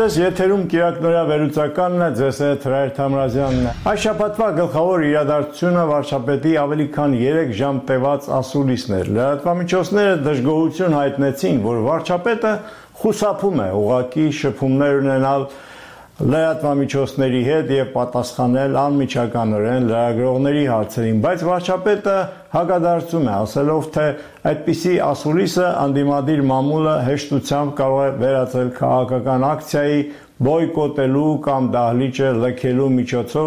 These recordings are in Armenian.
Ձեզ եթերում Կիրակնորյա վերլուծականն է, ձեզ հետ Հրայր Թամրազյանն է։ Այս շաբաթվա գլխավոր իրադարձությունը վարչապետի ավելի քան 3 ժամ տևած ասուլիսն էր։ Լրատվամիջոցները դժգոհություն հայտնեցին, որ վարչապետը խուսափում է ուղղակի շփումներ ունենալ լրատվամիջոցների հետ եւ պատասխանել անմիջականորեն լրագրողների հարցերին, բայց վարչապետը հակադարձում է, ասելով, թե այդպիսի ասուլիսը անդիմադիր մամուլը հեշտությամբ կարող է վերածել քաղաքական ակցիայի բոյկոտելու կամ դահլիճը լքելու միջոցով,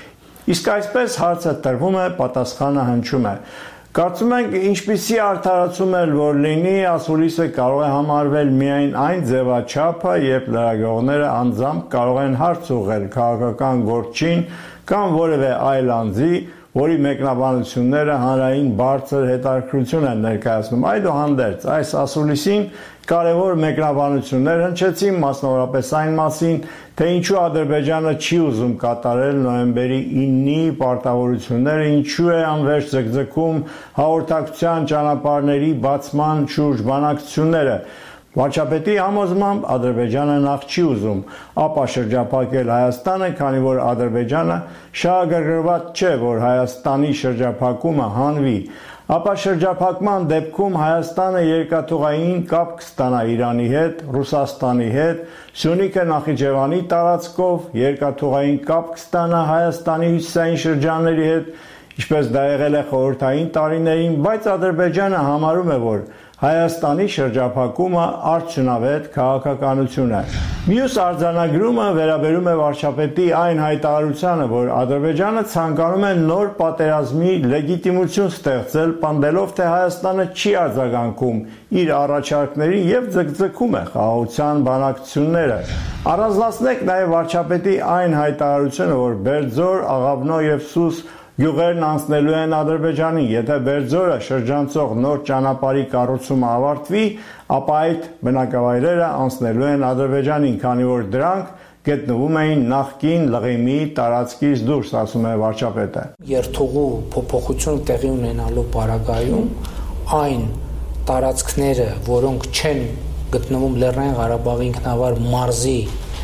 իսկ այսպես հարցը տրվում է, պատասխանը հնչում է։ Կարծում ենք, ինչպիսի արդարացում էլ որ լինի, ասուլիսը կարող է համարվել միայն այն ձևաչափը, երբ լրագրողները անձամբ կարող են հարց ուղղել քաղաքական գործին կամ որևէ այլ անձի, որի մեկնաբանությունները հանրային բարձր հետաքրքրություն են ներկայացնում։ Այդուհանդերձ, այս ասուլիսին կարևոր մեկնաբանություններ հնչեցին, մասնավորապես այն մասին, թե ինչու Ադրբեջանը չի ուզում կատարել նոյեմբերի 9-ի պարտավորությունները, ինչու է անվերջ ձգձգում հաղորդակցության ճանապարհների բացման շուրջ բանակցությունները։ Վարչապետի համոզմամբ Ադրբեջանը նախ չի ուզում ապա շրջափակել Հայաստանը, քանի որ Ադրբեջանը շահագրգռված չէ, որ Հայաստանի շրջափակումը հանվի։ Ապա շրջափակման դեպքում Հայաստանը երկաթուղային կապ կստանա Իրանի հետ, Ռուսաստանի հետ, Սյունիքը Նախիջևանի տարածքով երկաթուղային կապ կստանա Հայաստանի հյուսիսային շրջանների հետ, ինչպես դա եղել է խորհրդային տարիներին, բայց Ադրբեջանը համարում է, որ Հայաստանի շրջափակումը արդյունավետ քաղաքականություն է։ Մյուս արձանագրումը վերաբերում է վարչապետի այն հայտարարությանը, որ Ադրբեջանը ցանկանում է նոր պատերազմի լեգիտիմություն ստեղծել, պնդելով, թե Հայաստանը չի արձագանքում իր առաջարկներին եւ ձգձգում է խաղաղության բանակցությունները։ Առանձնացնենք նաեւ վարչապետի այն հայտարարությունը, որ Բերձոր, Աղավնո եւ Սուս գյուղերն անցնելու են Ադրբեջանին, եթե Բերձորը շրջանցող նոր ճանապարհի կառուցումը ավարտվի, ապա այդ բնակավայրերը անցնելու են Ադրբեջանին, քանի որ դրանք գտնվում էին նախկին Լղիմի տարածքից դուրս, ասում է վարչապետը։ Երթուղու փոփոխություն տեղի ունենալու պարագայում այն տարածքները, որոնք չեն գտնվում Լեռնային Ղարաբաղի ինքնավար մարզի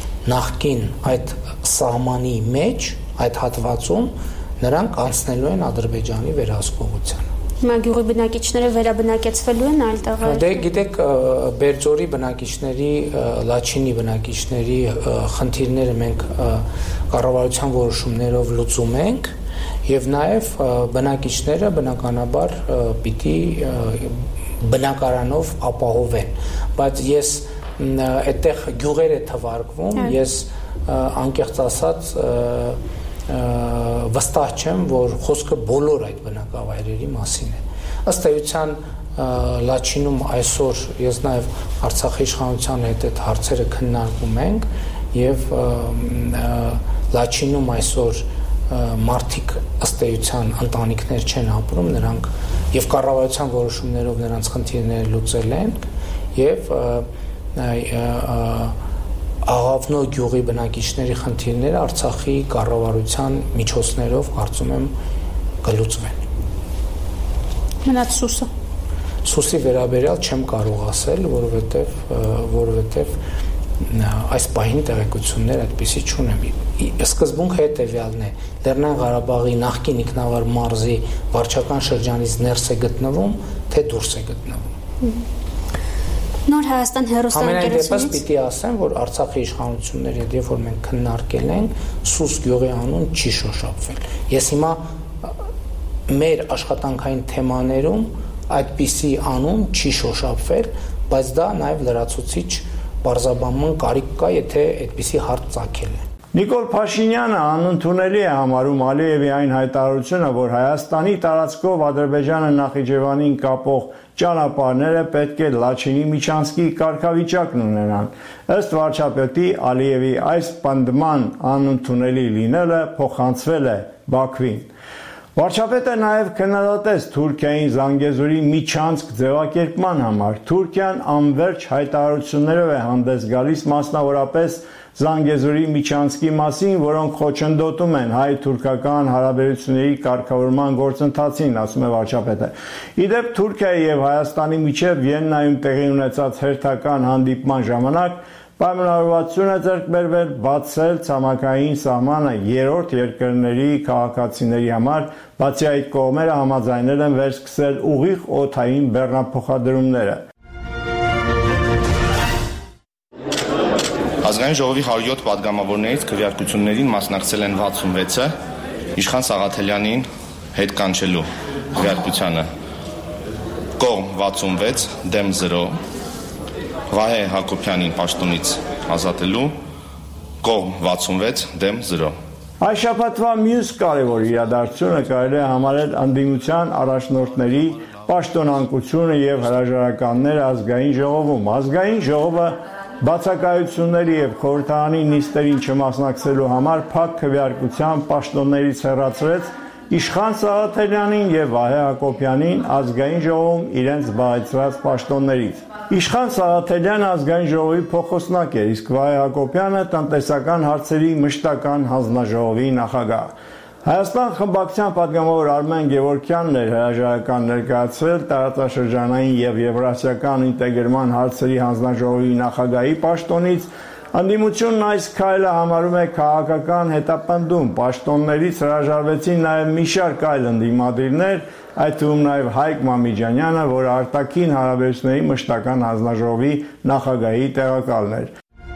նախկին այդ սահմանի մեջ, այդ հատվածում նրանք անցնելու են Ադրբեջանի վերահսկողությանը։ Հիմա գյուղի բնակիչները վերաբնակեցվելու են այլ տեղեր։ Դե գիտեք, Բերձորի բնակիչների, Լաչինի բնակիչների խնդիրները մենք կառավարության որոշումներով լուծում ենք եւ նաեւ բնակիչները բնականաբար պիտի բնակարանով ապահովեն, բայց ես այդտեղ գյուղեր է թվարկվում, ես անկեղծ ասած վստահ չեմ, որ խոսքը բոլոր այդ բնակավայրերի մասին է։ Ըստ էության Լաչինում այսօր ես նաև Արցախի իշխանության հետ այդ հարցերը քննարկում ենք եւ Լաչինում այսօր մարդիկ ըստ էության ընտանիքներ չեն ապրում, նրանք եւ կառավարության որոշումներով նրանց խնդիրները լուծել են եւ Աղավնո գյուղի բնակիչների խնդիրները Արցախի կառավարության միջոցներով կարծում եմ կլուծվեն։ Մնաց Սուսը։ Սուսի վերաբերյալ չեմ կարող ասել, որովհետև այս պահին տեղեկություններ այդպիսի չունեմ։ Սկզբունքը հետևյալն է. Լեռնային Ղարաբաղի նախկին ինքնավար մարզի վարչական շրջանից ներս է գտնվում, թե դուրս է գտնվում։ Նոր Հայաստան հեռուստաընկերությունից Ամենայն դեպս պիտի ասեմ, որ Արցախի իշխանությունների հետ երբ որ մենք քննարկել ենք, Սուս գյուղի անուն չի շոշափվել։ Ես հիմա մեր աշխատանքային թեմաներում այդպիսի անուն չի շոշափվել, բայց դա նաև լրացուցիչ բարձրաբանման կարիք կա, եթե այդպիսի հարց ծագել է։ Նիկոլ Փաշինյանը անընդունելի է համարում Ալիևի այն հայտարարությունը, որ Հայաստանի տարածքով Ադրբեջանը Նախիջևանին կապող ճանապարհները պետք է Լաչինի Միչանսկի կարգավիճակն ունենան։ Ըստ վարչապետի Ալիևի այս պնդման անընդունելի լինելը փոխանցվել է Բաքվին։ Վարչապետը նաև քննադատեց Թուրքիային Զանգեզուրի Միչանսկ ձևակերպման համար։ Թուրքիան անվերջ հայտարարություններով է հանդես գալիս, մասնավորապես Զանգեզուրի Միչանսկի մասին, որոնք խոչընդոտում են հայ-թուրքական հարաբերությունների կարգավորման գործընթացին, ասում է վարչապետը։ Իդեպ Թուրքիայի եւ Հայաստանի միջև Վիեննայում տեղի ունեցած հերթական հանդիպման ժամանակ Պայմանավորվածություն է ձեռք բերվել բացել ցամաքային սահմանը երրորդ երկրների քաղաքացիների համար, բացի այդ կողմերը համաձայնել են վերսկսել ուղիղ օդային բեռնափոխադրումները։ Ազգային ժողովի 107 պատգամավորներից քվեարկություններին մասնակցել են 66-ը, Իշխան Սաղաթելյանին հետ կանչելու քվեարկությանը կողմ 66, դեմ 0, Վահե Հակոբյանին պաշտոնից ազատելու կողմ 66, դեմ 0։ Այս շաբաթվա մյուս կարևոր իրադարձությունը կարելի է համարել ընդդիմության առաջնորդների պաշտոնանկությունը եւ հրաժարականները ազգային ժողովում։ Ազգային ժողովը բացակայությունների եւ խորհրդարանի նիստերին չմասնակցելու համար փակ քվեարկությամբ պաշտոններից հեռացրեց Իշխան Սաղաթելյանին եւ Վահե Հակոբյանին ազգային ժողովում իրենց զբաղեցրած պաշտոններից։ Իշխան Սաղաթելյանը ազգային ժողովի փոխոսնակ է, իսկ Վահե Հակոբյանը տնտեսական հարցերի մշտական հանձնաժողովի նախագահ։ Հայաստան խմբակցության պատգամավոր Արմեն Գևորգյանն էր հրաժարական ներկայացրել տարածաշրջանային եւ եվրասիական ինտեգրման հարցերի հանձնաժողովի նախագահի պաշտոնից։ Ընդդիմությունն այս քայլը համարում է քաղաքական հետապնդում, պաշտոններից հրաժարվեցին նաև մի շարք այլ ընդդիմադիրներ, այդ թվում նաև Հայկ Մամիջանյանը, որը արտաքին հարաբերությունների մշտական հանձնաժողովի նախագահի տեղակալն էր։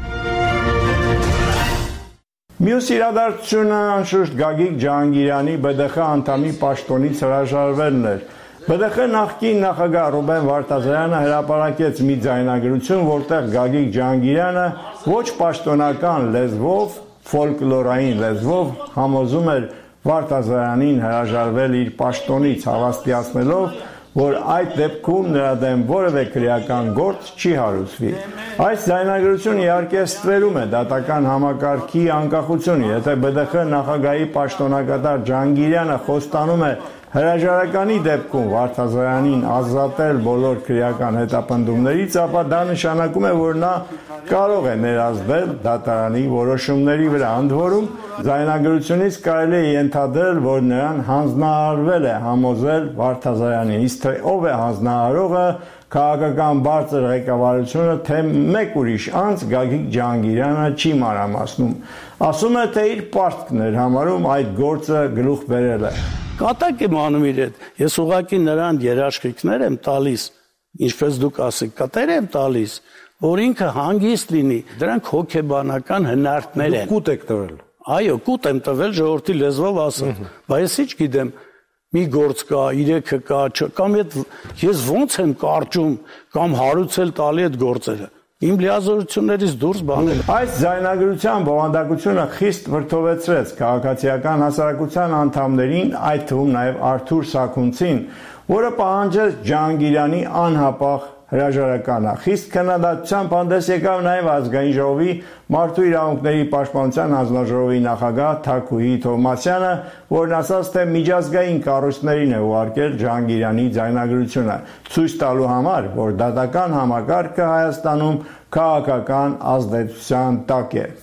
Մյուս իրադարձությունը անշուշտ Գագիկ Ջահանգիրյանի ԲԴԽ անդամի պաշտոնից հրաժարվելն էր։ ԲԴԽ նախկին նախագահ Ռուբեն Վարդազարյանը հրապարակեց մի ձայնագրություն, որտեղ Գագիկ Ջահանգիրյանը ոչ պաշտոնական լեզվով, ֆոլկլորային լեզվով համոզում էր Վարդազարյանին հրաժարվել իր պաշտոնից, հավաստիացնելով, որ այդ դեպքում նրա դեմ որևէ քրեական գործ չի հարուցվի։ Այս ձայնագրությունը իհարկե ստվերում է դատական համակարգի անկախությունը, եթե ԲԴԽ նախագահի պաշտոնակատար Ջահանգիրյանը խոստանում է հրաժարականի դեպքում Վարդազարյանին ազատել բոլոր քրեական հետապնդումներից, ապա դա նշանակում է, որ նա կարող է ներազդել դատարանի որոշումների վրա։ Ընդ որում, ձայնագրությունից կարելի է ենթադրել, որ նրան հանձնարարվել է համոզել Վարդազարյանին, իսկ թե ով է հանձնարարողը, քաղաքական բարձր ղեկավարությունը, թե մեկ ուրիշ անձ Գագիկ Ջահանգիրյանը չի մանրամասնում։ Ասում է, թե իր պարտքն էր համարում այդ գործը գլուխ բերելը։ Կատակ եմ անում իր հետ, ես ուղղակի նրան երաշխիքներ եմ տալիս, ինչպես դուք ասեք, կատեր եմ տալիս, որ ինքը հանգիստ լինի, դրանք հոգեբանական հնարքներ են։ Կուտ եք տվել։ Այո, կուտ եմ տվել ժողովրդի լեզվով ասել, բայց ես ինչ գիտեմ, մի գործ կա, 3-ը կա, կամ ես ոնց եմ կարճում կամ հարուցել տալի այդ գործերը։ Իմ լիազորություններից դուրս բանել։ Այս ձայնագրության բովանդակությունը խիստ վրդովեցրեց քաղաքացիական հասարակության անդամներին, այդ թվում նաև Արթուր Սաքունցին, որը պահանջեց Ջահանգիրյանի անհապաղ հրաժարականը։ Խիստ քննադատությամբ հանդես եկավ նաև ազգային ժողովի մարդու իրավունքների պաշտպանության հանձնաժողովի նախագահ Թաքուհի Թովմասյանը, որն ասաց, թե միջազգային կառույցներին է ուղարկել Ջահանգիրյանի ձայնագրությունը, ցույց տալու համար, որ դատական համակարգը Հայաստանում քաղաքական ազդեցության տակ է։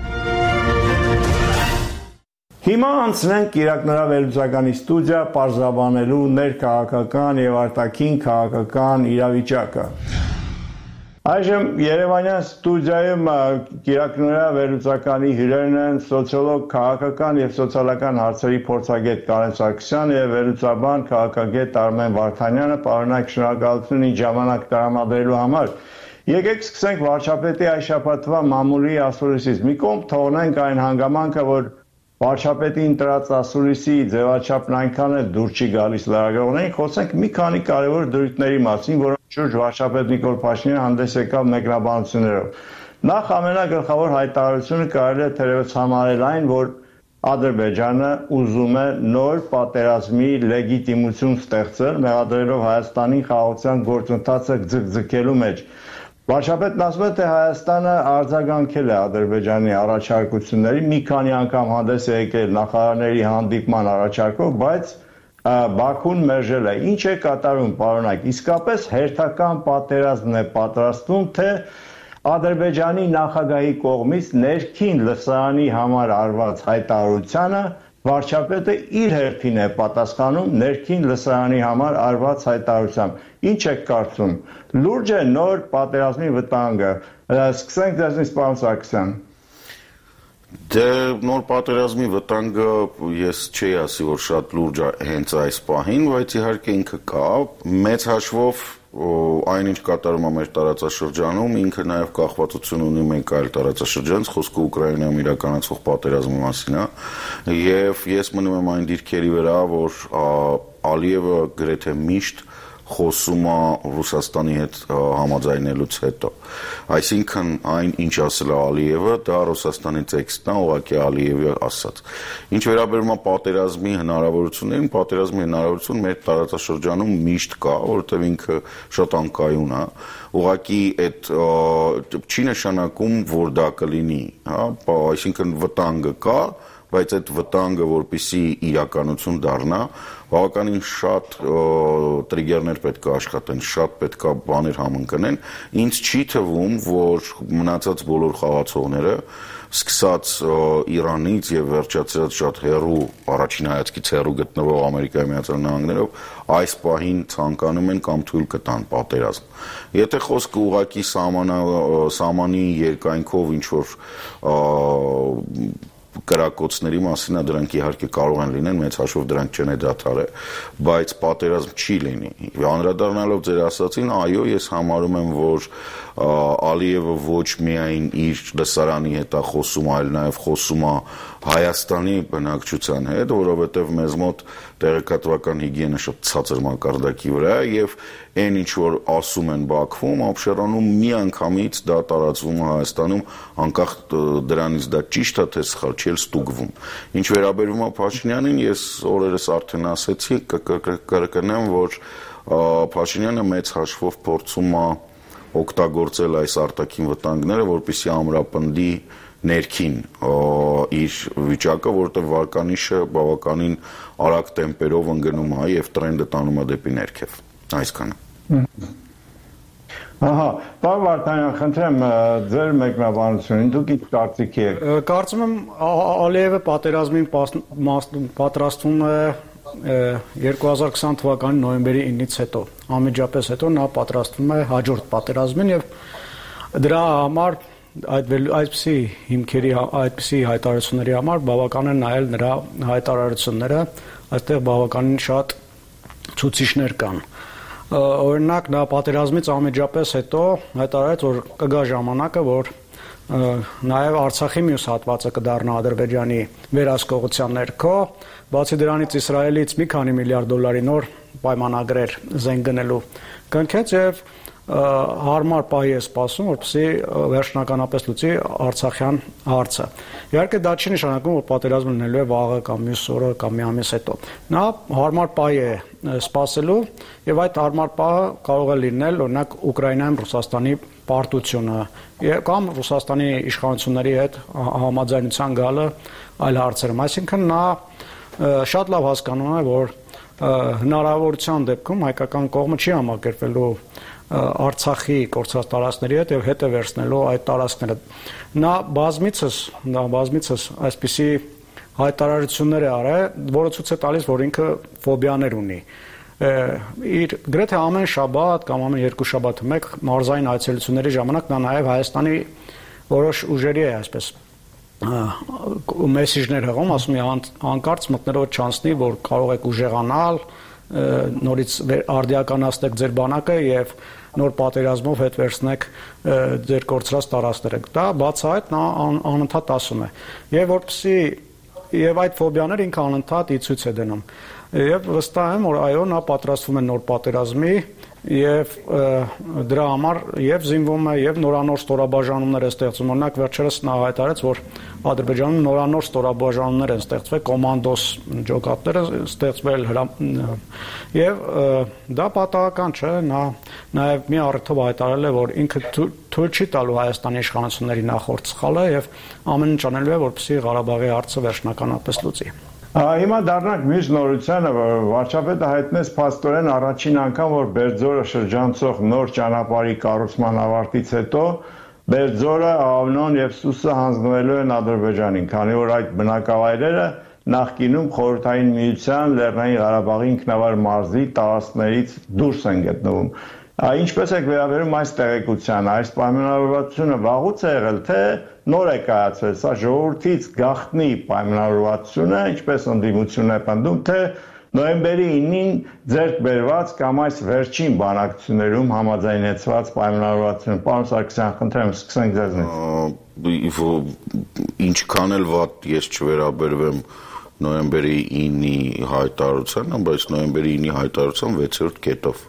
Հիմա անցնենք Իրաքնորավերլուծականի ստուդիա պարզաբանելու ներքաղաքական եւ արտաքին քաղաքական իրավիճակը։ Այժմ Երևանյան ստուդիայում Իրաքնորավերլուծականի հյուրերն են սոցիոլոգ, քաղաքական եւ սոցիալական հարցերի փորձագետ Կարեն Սարգսյանը եւ վերլուծաբան քաղաքագետ Արմեն Վարդանյանը։ Պարոնայք, շնորհակալություն ինձ ժամանակ տրամադրելու համար։ Եկեք սկսենք վարչապետի այս շաբաթվա մամուլի ասուլիսից։ Մի կողմ թողնենք այն հանգամանքը, որ վարչապետի ընտրած ասուլիսի ձևաչափն այնքան է դուր չի գալիս լրագրողներին, խոսենք մի քանի կարևոր դրույթների մասին, որոնց շուրջ վարչապետ Նիկոլ Փաշինյանը հանդես եկավ մեկնաբանություններով։ Նախ ամենագլխավոր հայտարարությունը կարելի է թերևս համարել այն, որ Ադրբեջանը ուզում է նոր պատերազմի լեգիտիմություն ստեղծել, մեղադրելով Հայաստանի խաղաղության գործընթացը ձգձգելու մեջ։ Վարչապետն ասում է, թե Հայաստանը արձագանքել է Ադրբեջանի առաջարկությունների, մի քանի անգամ հանդես է եկել նախարարների հանդիպման առաջարկով, բայց Բաքուն մերժել է։ Ինչ է կատարում, պարոնայք, իսկապես հերթական պատերազմն է պատրաստվում, թե Ադրբեջանի նախագահի կողմից ներքին լսարանի համար արված հայտարարությանը վարչապետը իր հերթին է պատասխանում ներքին լսարանի համար արված հայտարարությամբ։ Ինչ եք կարծում, լուրջ է նոր պատերազմի վտանգը։ Սկսենք դեռնից պարոն Սարգսյան։ Դե նոր պատերազմի վտանգը ես չի ասի, որ շատ լուրջ է հենց այս պահին, բայց իհարկե ինքը կա, մեծ հաշվով այն ինչ կատարում է մեր տարածաշրջանում, ինքը նաև կախվածություն ունի մեկ այլ տարածաշրջանից, խոսքը Ուկրաինայում իրականացվող պատերազմի մասին է, եւ ես մնում եմ այն դիրքերի վրա, որ Ալիևը գրեթե միշտ խոսում է Ռուսաստանի հետ համաձայնելուց հետո։ Այսինքն այն ինչ ասել է Ալիևը, դա Ռուսաստանի տեքստն է, ուղղակի Ալիևի ասած։ Ինչ վերաբերում է պատերազմի հնարավորություններին, պատերազմի հնարավորություն մեր տարածաշրջանում միշտ կա, որովհետև ինքը շատ անկայուն է։ Ուղղակի այդ չի նշանակում, որ դա կլինի, հա, այսինքն վտանգը կա, բայց այդ վտանգը, որպեսզի իրականություն դառնա, բավականին շատ տրիգերներ պետք է աշխատեն, շատ պետք է բաներ համընկնեն։ Ինձ չի թվում, որ մնացած բոլոր խաղացողները, սկսած Իրանից եւ վերջացած շատ հեռու, առաջին հայացքից հեռու գտնվող Ամերիկայի Միացյալ Նահանգներով, այս պահին ցանկանում են կամ թույլ կտան պատերազմ։ Եթե խոսքը ուղղակի սահմանի երկայնքով ինչ որ կրակոցների մասին է, դրանք իհարկե կարող են լինեն, մեծ հաշվով դրանք չեն դադարել, բայց պատերազմ չի լինի։ Անդրադառնալով ձեր ասացին, այո, ես համարում եմ, որ Ալիևը ոչ միայն իր լսարանի հետ է խոսում, այլ նաև խոսում է Հայաստանի բնակչության հետ, որովհետև մեզ մոտ տեղեկատվական հիգիենը շատ ցածր մակարդակի վրա է եւ այն ինչ որ ասում են Բաքվում, Աբշերանում միանգամից դա տարածվում է Հայաստանում, անկախ դրանից դա ճիշտ է թե սխալ, չի ստուգվում։ Ինչ վերաբերում է Փաշինյանին, ես օրերս արդեն ասեցի, կրկնեմ, որ Փաշինյանը մեծ հաշվով փորձում է օգտագործել այս արտաքին վտանգները, որպեսզի ամրապնդի ներքին իր վիճակը, որտեղ վարկանիշը բավականին արագ տեմպերով ընկնում է եւ տրենդը տանում է դեպի ներքև։ Այսքանը։ Ահա, պարոն Վարդանյան, խնդրեմ ձեր մեկնաբանությունին, դուք ինչ կարծիքի եք։ Կարծում եմ Ալիևը պատերազմին պատրաստվում է 2020 թվականի նոյեմբերի 9-ից հետո, անմիջապես հետո նա պատրաստվում է հաջորդ պատերազմին եւ դրա համար այդպիսի հիմքերի, այդպիսի հայտարարությունների համար բավական է նայել նրա հայտարարությունները, այստեղ բավականին շատ ցուցիչներ կան։ Օրինակ նա պատերազմից անմիջապես հետո հայտարարեց, որ կգա ժամանակը, որ նաև Արցախի մյուս հատվածը կդառնա Ադրբեջանի վերահսկողության ներքո, բացի դրանից Իսրայելից մի քանի միլիարդ դոլարի նոր պայմանագրեր զենք գնելու կնքեց եւ հարմար պահի է սպասում, որպեսզի վերջնականապես լուծի Արցախյան հարցը։ Իհարկե դա չի նշանակում, որ պատերազմը լինելու է վաղը կամ մյուս օրը կամ մի ամիս հետո։ Նա հարմար պահի է սպասելու եւ այդ հարմար պահը կարող է լինել օրինակ Ուկրաինայում Ռուսաստանի պարտությունը կամ Ռուսաստանի իշխանությունների հետ համաձայնության գալը այլ հարցերում։ Այսինքն նա շատ լավ հասկանում է, որ հնարավորության դեպքում հայկական կողմը չի համակերպվելու Արցախի կորցրած տարածքների հետ եւ հետ է վերցնելու այդ տարածքները։ Նա բազմիցս այսպիսի հայտարարություններ է արել, որը ցույց է տալիս, որ ինքը ֆոբիաներ ունի։ Իր գրեթե ամեն շաբաթ կամ ամեն երկու շաբաթ մեկ մարզային այցելությունների ժամանակ նա նաեւ Հայաստանի որոշ ուժերի է այսպես մեսիջներ հղում, ասում է հանկարծ մտնելով չանցնի, որ կարող եք ուժեղանալ, նորից արդիականացնեք ձեր բանակը եւ նոր պատերազմով հետ վերցնեք ձեր կորցրած տարածքները։ Դա բացահայտ նա անընդհատ ասում է։ Եվ որպեսզի եւ այդ ֆոբիաները ինքը անընդհատ ի ցույց է դնում։ Եվ վստահ եմ, որ այո, նա պատրաստվում է նոր պատերազմի եւ դրա համար եւ զինվում է եւ նորանոր ստորաբաժանումներ է ստեղծում։ Օրինակ վերջերս նա հայտարարեց, որ Ադրբեջանում նորանոր ստորաբաժանումներ են ստեղծվել, կոմանդոս ջոկատները ստեղծվել եւ դա պատահական չէ, նա նաեւ մի առիթով հայտարարել է, որ ինքը թույլ չի տալու Հայաստանի իշխանությունների նախորդ սխալը եւ ամեն ինչ անելու է, որպեսզի Ղարաբաղի հարցը վերջնականապես լուծի։ Հիմա դառնանք մյուս նորությանը, որ վարչապետը հայտնեց փաստորեն առաջին անգամ, որ Բերձորը շրջանցող նոր ճանապարհի կառուցման ավարտից հետո Բերձորը, Ավնոն եւ Սուսը հանձնվելու են Ադրբեջանին, քանի որ այդ բնակավայրերը նախկինում խորհրդային միության Լեռնային Ղարաբաղի ինքնավար մարզի տարածքներից դուրս են գտնվում։ Ինչպես եք վերաբերում այս տեղեկությանը, այս պայմանավորվածությունը վաղուց է եղել, թե նոր է կայացվել, սա ժողովրդից գաղտնի պայմանավորվածություն է, ինչպես ընդդիմությունն է պնդում, թե նոյեմբերի 9-ին ձեռք բերված կամ այս վերջին բանակցություններում համաձայնեցված պայմանավորվածություն։ Պարոն Սարգսյան, խնդրեմ, սկսենք ձեզնից։ Ինչքան էլ վատ ես չվերաբերվեմ նոյեմբերի 9-ի հայտարարությանը, բայց նոյեմբերի 9-ի հայտարարության 6-րդ կետով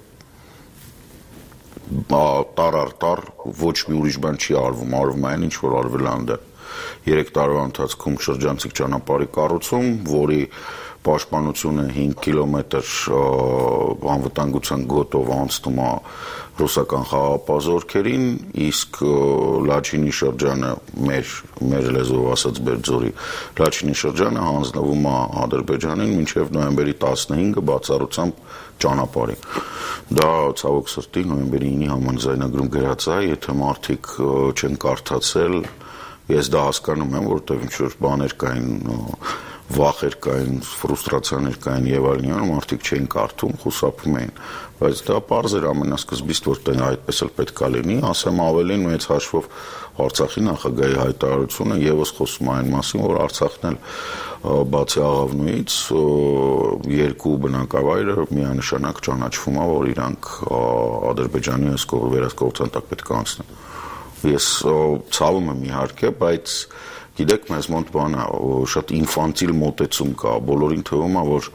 տար առ տար ոչ մի ուրիշ բան չի արվում այն ինչ որ արվել է այնտեղ 3 տարվա ընթացքում շրջանցիկ ճանապարհի կառուցում, որի պաշտպանությունը 5 կիլոմետր անվտանգության գոտով անցնում է ռուսական խաղապազորքերին, իսկ Լաչինի շրջանը մեր լեզվով ասած Բերձորի Լաչինի շրջանը հանձնվում է Ադրբեջանին մինչև նոյեմբերի 15-ը բացառությամբ ճանապարհի։ Դա ցավոք սրտի նոյեմբերի 9-ի համաձայնագրում գրած է, եթե մարդիկ չեն կարդացել, ես դա հասկանում եմ, որովհետև ինչ-որ բաներ կային, վախեր կային, ֆրուստրացիաներ կային եւ այլն, մարդիկ չէին կարդում, խուսափում էին, բայց դա պարզ էր ամենասկզբից, որ դա այդպես էլ պետք է լինի, ասեմ ավելին մեծ հաշվով Արցախի նախագահի հայտարարությունը եւս խոսում է այն մասին, որ Արցախն էլ բացի Աղավնոյից երկու բնակավայրը միանշանակ ճանաչվում է, որ իրանք Ադրբեջանի վերահսկողության տակ պետք է անցնեն։ Ես ցավում եմ իհարկե, բայց գիտեք, մեզ մոտ բանը շատ ինֆանտիլ մոտեցում կա, բոլորին թվում է, որ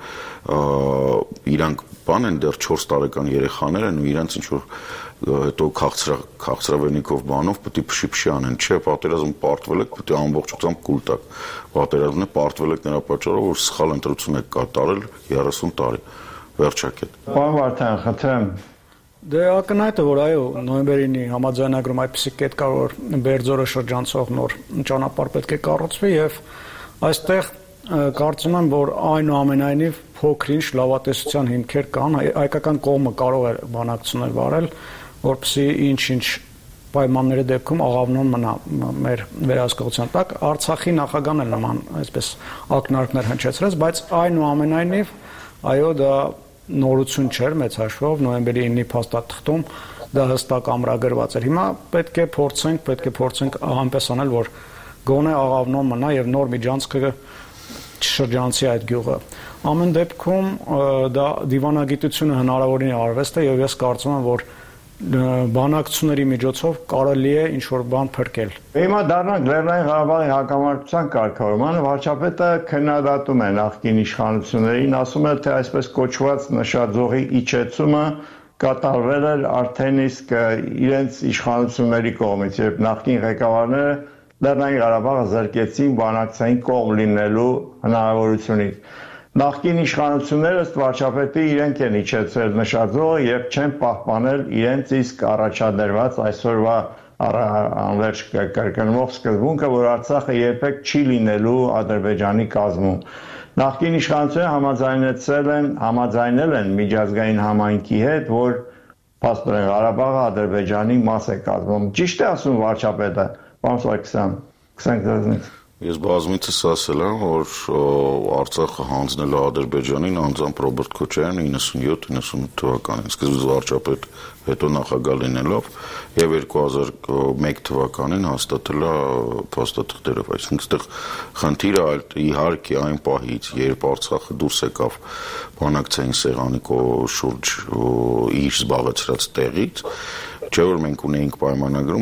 իրանք բան են դեռ 4 տարեկան երեխաներ են ու իրանք ինչ որ հետո քաղցրավենիքով բանով պետք է փշի անեն, չէ, պատերազմ պարտվել եք, պետք է ամբողջությամբ կուլ տակ։ Պատերազմն է պարտվել եք նրա պատճառով, որ սխալ ընտրություն եք կատարել 30 տարի։ Վերջակետ։ Պարոն Վարդան, խնդրեմ։ Դե ակնհայտ է, որ այո, նոյեմբերի 9-ի համաձայնագրում այդպիսի կետ կա, որ Բերձորը շրջանցող նոր ճանապարհ պետք է կառուցվի եւ այստեղ կարծում եմ, որ այնուամենայնիվ փոքր-ինչ լավատեսության հիմքեր կան, հայկական կողմը կարող է բանակցություններ վարել, որպեսզի ինչ-ինչ պայմանների դեպքում Աղավնոն մնա մեր վերահսկողության տակ։ Արցախի նախագահն էլ նման այսպես ակնարկներ հնչեցրեց, բայց այնուամենայնիվ այո, դա նորություն չէր մեծ հաշվով, նոյեմբերի 9-ի փաստաթղթում դա հստակ ամրագրված էր։ Հիմա պետք է փորձենք այնպես անել, որ գոնե Աղավնոն մնա եւ նոր միջանցքը շրջանցի այդ գյուղը։ Ամեն դեպքում դա դիվանագիտությունը հնարավորին արվեստ է եւ ես կարծում եմ, որ բանակցությունների միջոցով կարելի է ինչ-որ բան փրկել։ Հիմա դառնանք Լեռնային Ղարաբաղի հակամարտության կարգավորմանը, վարչապետը քննադատում է նախկին իշխանություններին, ասում է, թե այսպես կոչված նշաձողի իջեցումը կատարվել էր արդեն իսկ իրենց իշխանությունների կողմից, երբ նախկին ղեկավարները Լեռնային Ղարաբաղը զրկեցին բանակցային կողմ լինելու հնարավորությունից։ Նախկին իշխանությունները ըստ վարչապետի իրենք են իջեցրել նշաձողը եւ չեն պահպանել իրենց իսկ առաջադրված այսօրվա անվերջ կրկնվող սկզբունքը, որ Արցախը երբեք չի լինելու Ադրբեջանի կազմում։ Նախկին իշխանությունները համաձայնել են միջազգային համայնքի հետ, որ Փաստորեն Ղարաբաղը Ադրբեջանի մաս է կազմում։ Ճիշտ է ասում վարչապետը, պարոն Սարգսյան, սկսենք դրանից։ Ես բազմիցս ասել եմ, որ Արցախը հանձնել է Ադրբեջանին անձամբ Ռոբերտ Քոչարյանը 97-98 թվականին, սկզբից վարչապետ, հետո նախագահ լինելով եւ 2001 թվականին հաստատել է փաստաթղթերով, այսինքն այստեղ խնդիրը իհարկե այն պահից, երբ Արցախը դուրս եկավ բանակցային սեղանի շուրջ իր զբաղեցրած տեղից, չէ որ մենք ունեինք պայմանագրում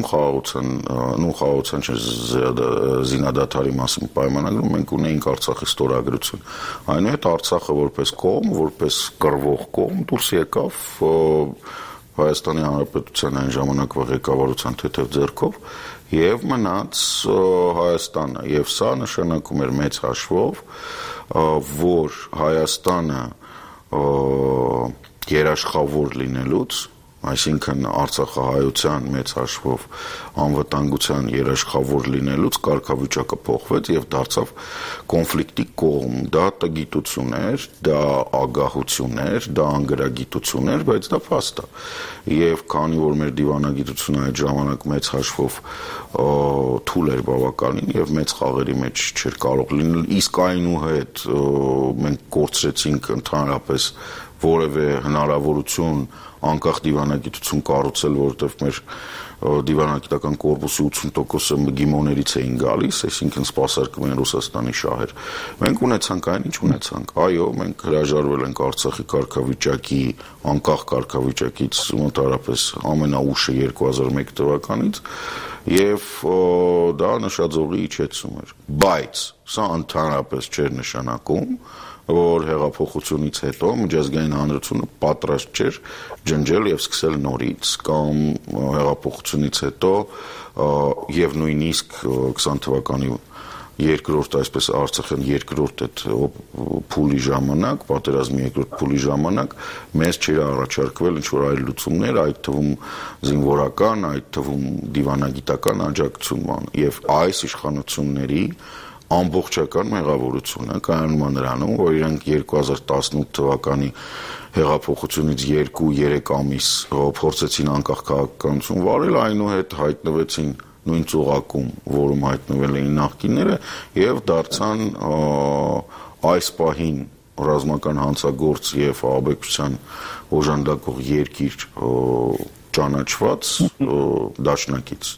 խաղաղության զինադադարի մասին պայմանագրում մենք ունեինք Արցախի ստորագրություն։ Այնուհետ Արցախը որպես կողմ, որպես կռվող կողմ դուրս եկավ Հայաստանի Հանրապետության այն ժամանակվա ղեկավարության թեթև ձեռքով եւ մնաց Հայաստանը եւ սա նշանակում էր մեծ հաշվով, որ Հայաստանը երաշխավոր լինելուց այսինքն արցախահայության մեծ հաշվով անվտանգության երաշխավոր լինելուց կարգավիճակը փոխվեց եւ դարձավ կոնֆլիկտի կողմ, դա տգիտություն էր, դա ագահություն էր, դա անգրագիտություն էր, բայց դա փաստ է։ Եվ քանի որ մեր դիվանագիտությունը այդ ժամանակ մեծ հաշվով թույլ էր բավականին եւ մեծ խաղերի մեջ չէր կարող լինել, իսկ այնուհետ մենք կորցրեցինք ընդհանրապես որևէ հնարավորություն անկախ դիվանագիտություն կառուցել, որովհետև մեր դիվանագիտական կորպուսի 80%-ը գիմոներից էին գալիս, այսինքն սպասարկում են Ռուսաստանի շահեր։ Մենք ունեցանք այն, ինչ ունեցանք։ Այո, մենք հրաժարվել ենք Արցախի կարգավիճակի, անկախ կարգավիճակից մոտավորապես ամենաուշը 2001 թվականից, եւ դա նշաձողի իջեցում էր։ Բայց սա ընդհանրապես չէր նշանակում, որ հեղափոխությունից հետո միջազգային հանրությունը պատրաստ չէր ջնջել եւ սկսել նորից կամ հեղափոխությունից հետո եւ նույնիսկ 20 թվականի երկրորդ, այսպես Արցախյան երկրորդ այդ փուլի ժամանակ, պատերազմի երկրորդ փուլի ժամանակ մեզ չէր առաջարկվել ինչ-որ այլ լուծումներ, այդ թվում զինվորական, այդ թվում դիվանագիտական աջակցություն եւ այս իշխանությունների ամբողջական մեղավորությունը կայանում է նրանում, որ իրենք 2018 թվականի հեղափոխությունից 2-3 ամիս փորձեցին անկախ քաղաքականություն վարել, այնուհետ հայտնվեցին նույն ծուղակում, որում հայտնվել էին նախկինները եւ դարձան այս պահին ռազմական հանցագործ եւ ահաբեկչության օժանդակող երկիր ճանաչված դաշնակից։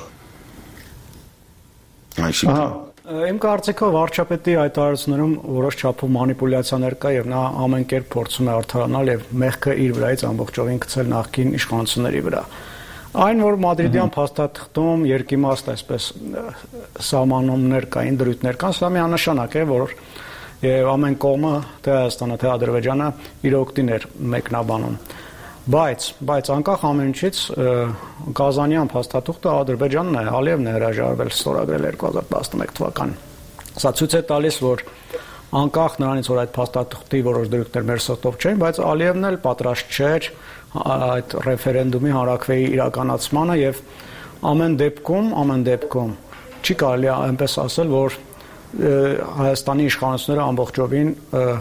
Այսինքն Իմ կարծիքով վարչապետի հայտարարություններում որոշ չափով մանիպուլյացիաներ կա եւ նա ամեն կերպ փորձում է արդարանալ եւ մեղքը իր վրայից ամբողջովին գցել նախկին իշխանությունների վրա։ Այն որ Մադրիդյան փաստաթղթում երկիմաստ այսպես սահմանումներ կային, դրույթներ կան, սա միանշանակ է, որ եւ ամեն կողմը, թե Հայաստանը, թե Ադրբեջանը իր օգտին էր մեկնաբանում։ Բայց անկախ ամեն ինչից Կազանյան փաստաթուղթը Ադրբեջանն է, Ալիևն է հրաժարվել ստորագրել 2011 թվականին։ Սա ցույց է տալիս, որ անկախ նրանից, որ այդ փաստաթղթի որոշ դրույթներ մեր սրտով չէին, բայց Ալիևն էլ պատրաստ չէր այդ ռեֆերենդումի հանրաքվեի իրականացմանը եւ ամեն դեպքում չի կարելի այնպես ասել, որ Հայաստանի իշխանությունները ամբողջովին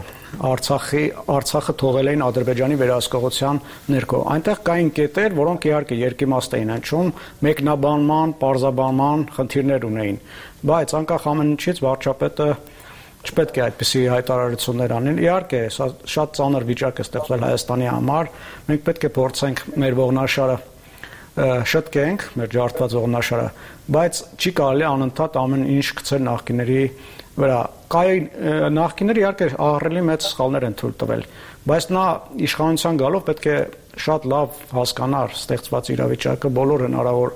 Արցախը թողել էին Ադրբեջանի վերահսկողության ներքո։ Այնտեղ կային կետեր, որոնք իհարկե երկիմաստ էին հնչում, մեկնաբանման, պարզաբանման խնդիրներ ունեին։ Բայց անկախ ամեն ինչից վարչապետը չպետք է այդպիսի հայտարարություններ անել։ Իհարկե, սա շատ ծանր վիճակ է ստեղծվել Հայաստանի համար։ Մենք պետք է փորձենք մեր ողնաշարը շտկենք, մեր ջարդված ողնաշարը, բայց չի կարելի անընդհատ ամեն ինչ գցել նախկիների վրա։ Նախկիները իհարկե ահռելի մեծ սխալներ են թույլ տվել, բայց նա իշխանության գալով պետք է շատ լավ հասկանար ստեղծված իրավիճակը, բոլոր հնարավոր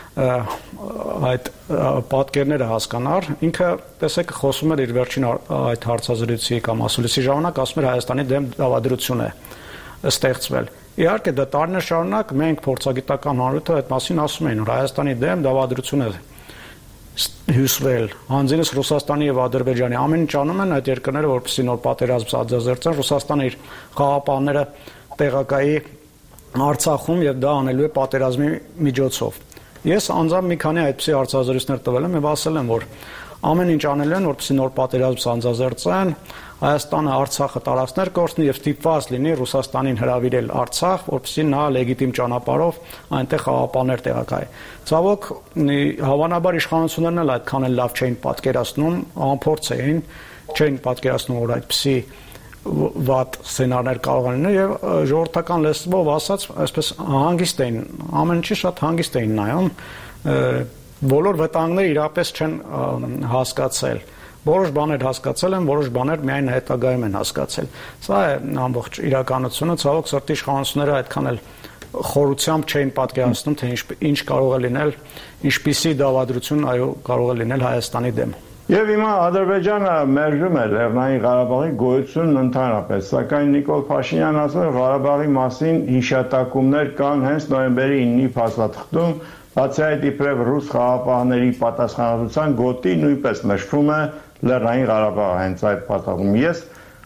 այդ պատկերները հասկանար։ Ինքը, տեսեք, խոսում էր իր վերջին այդ հարցազրույցի կամ ասուլիսի ժամանակ, ասում էր Հայաստանի դեմ դավադրություն է ստեղծվել։ Իհարկե դա տարիներ շարունակ մենք փորձագիտական հանրությունը այդ մասին ասում էին, որ Հայաստանի դեմ դավադրություն է հյուսվել, հանձինս Ռուսաստանի եւ Ադրբեջանի ամեն ինչ անում են այդ երկրները, որպեսզի նոր պատերազմ սանձազերծեն, Ռուսաստանը իր խաղապանները տեղակայի Արցախում եւ դա անելու է պատերազմի միջոցով։ Ես անձամբ մի քանի այդպիսի հարցազրույցներ տվել եմ եւ ասել եմ, որ ամեն ինչ անելու են, որպեսզի նոր պատերազմ սանձազերծեն, Հայաստանը Արցախը տարածքներ կորցնի եւ ստիպված լինի Ռուսաստանին հրավիրել Արցախ, որպեսզի նա լեգիտիմ ճանապարհով այնտեղ խաղապաններ տեղակայի։ Ցավոք, հավանաբար իշխանություններն էլ այդքան էլ լավ չէին պատկերացնում, անփորձ էին, չէին պատկերացնում, որ այդպիսի վատ սցենարներ կարող են լինել եւ ժողովրդական լեզվով ասած, այսպես հանգիստ էին, ամեն ինչի շատ հանգիստ էին նայում, բոլոր վտանգները իրապես չեն հասկացել։ Որոշ բաներ հասկացել են, որոշ բաներ միայն հետագայում են հասկացել։ Սա է ամբողջ իրականությունը, ցավոք սրտի իշխանությունները այդքան էլ խորությամբ չէին պատկերացնում, թե ինչ կարող է լինել, ինչպիսի դավադրություն այո կարող է լինել Հայաստանի դեմ։ Եվ հիմա Ադրբեջանը մերժում է Լեռնային Ղարաբաղի գոյությունն ընդհանրապես, սակայն Նիկոլ Փաշինյանն ասում է Ղարաբաղի մասին հիշատակումներ կան հենց նոյեմբերի 9-ի փաստաթղթում, բացի այդ իբրև ռուս խաղապահների պատասխանատվության գոտի նույնպես նշվում է Լեռնային Ղարաբաղը հենց այդ փաստաթղթում։ Ես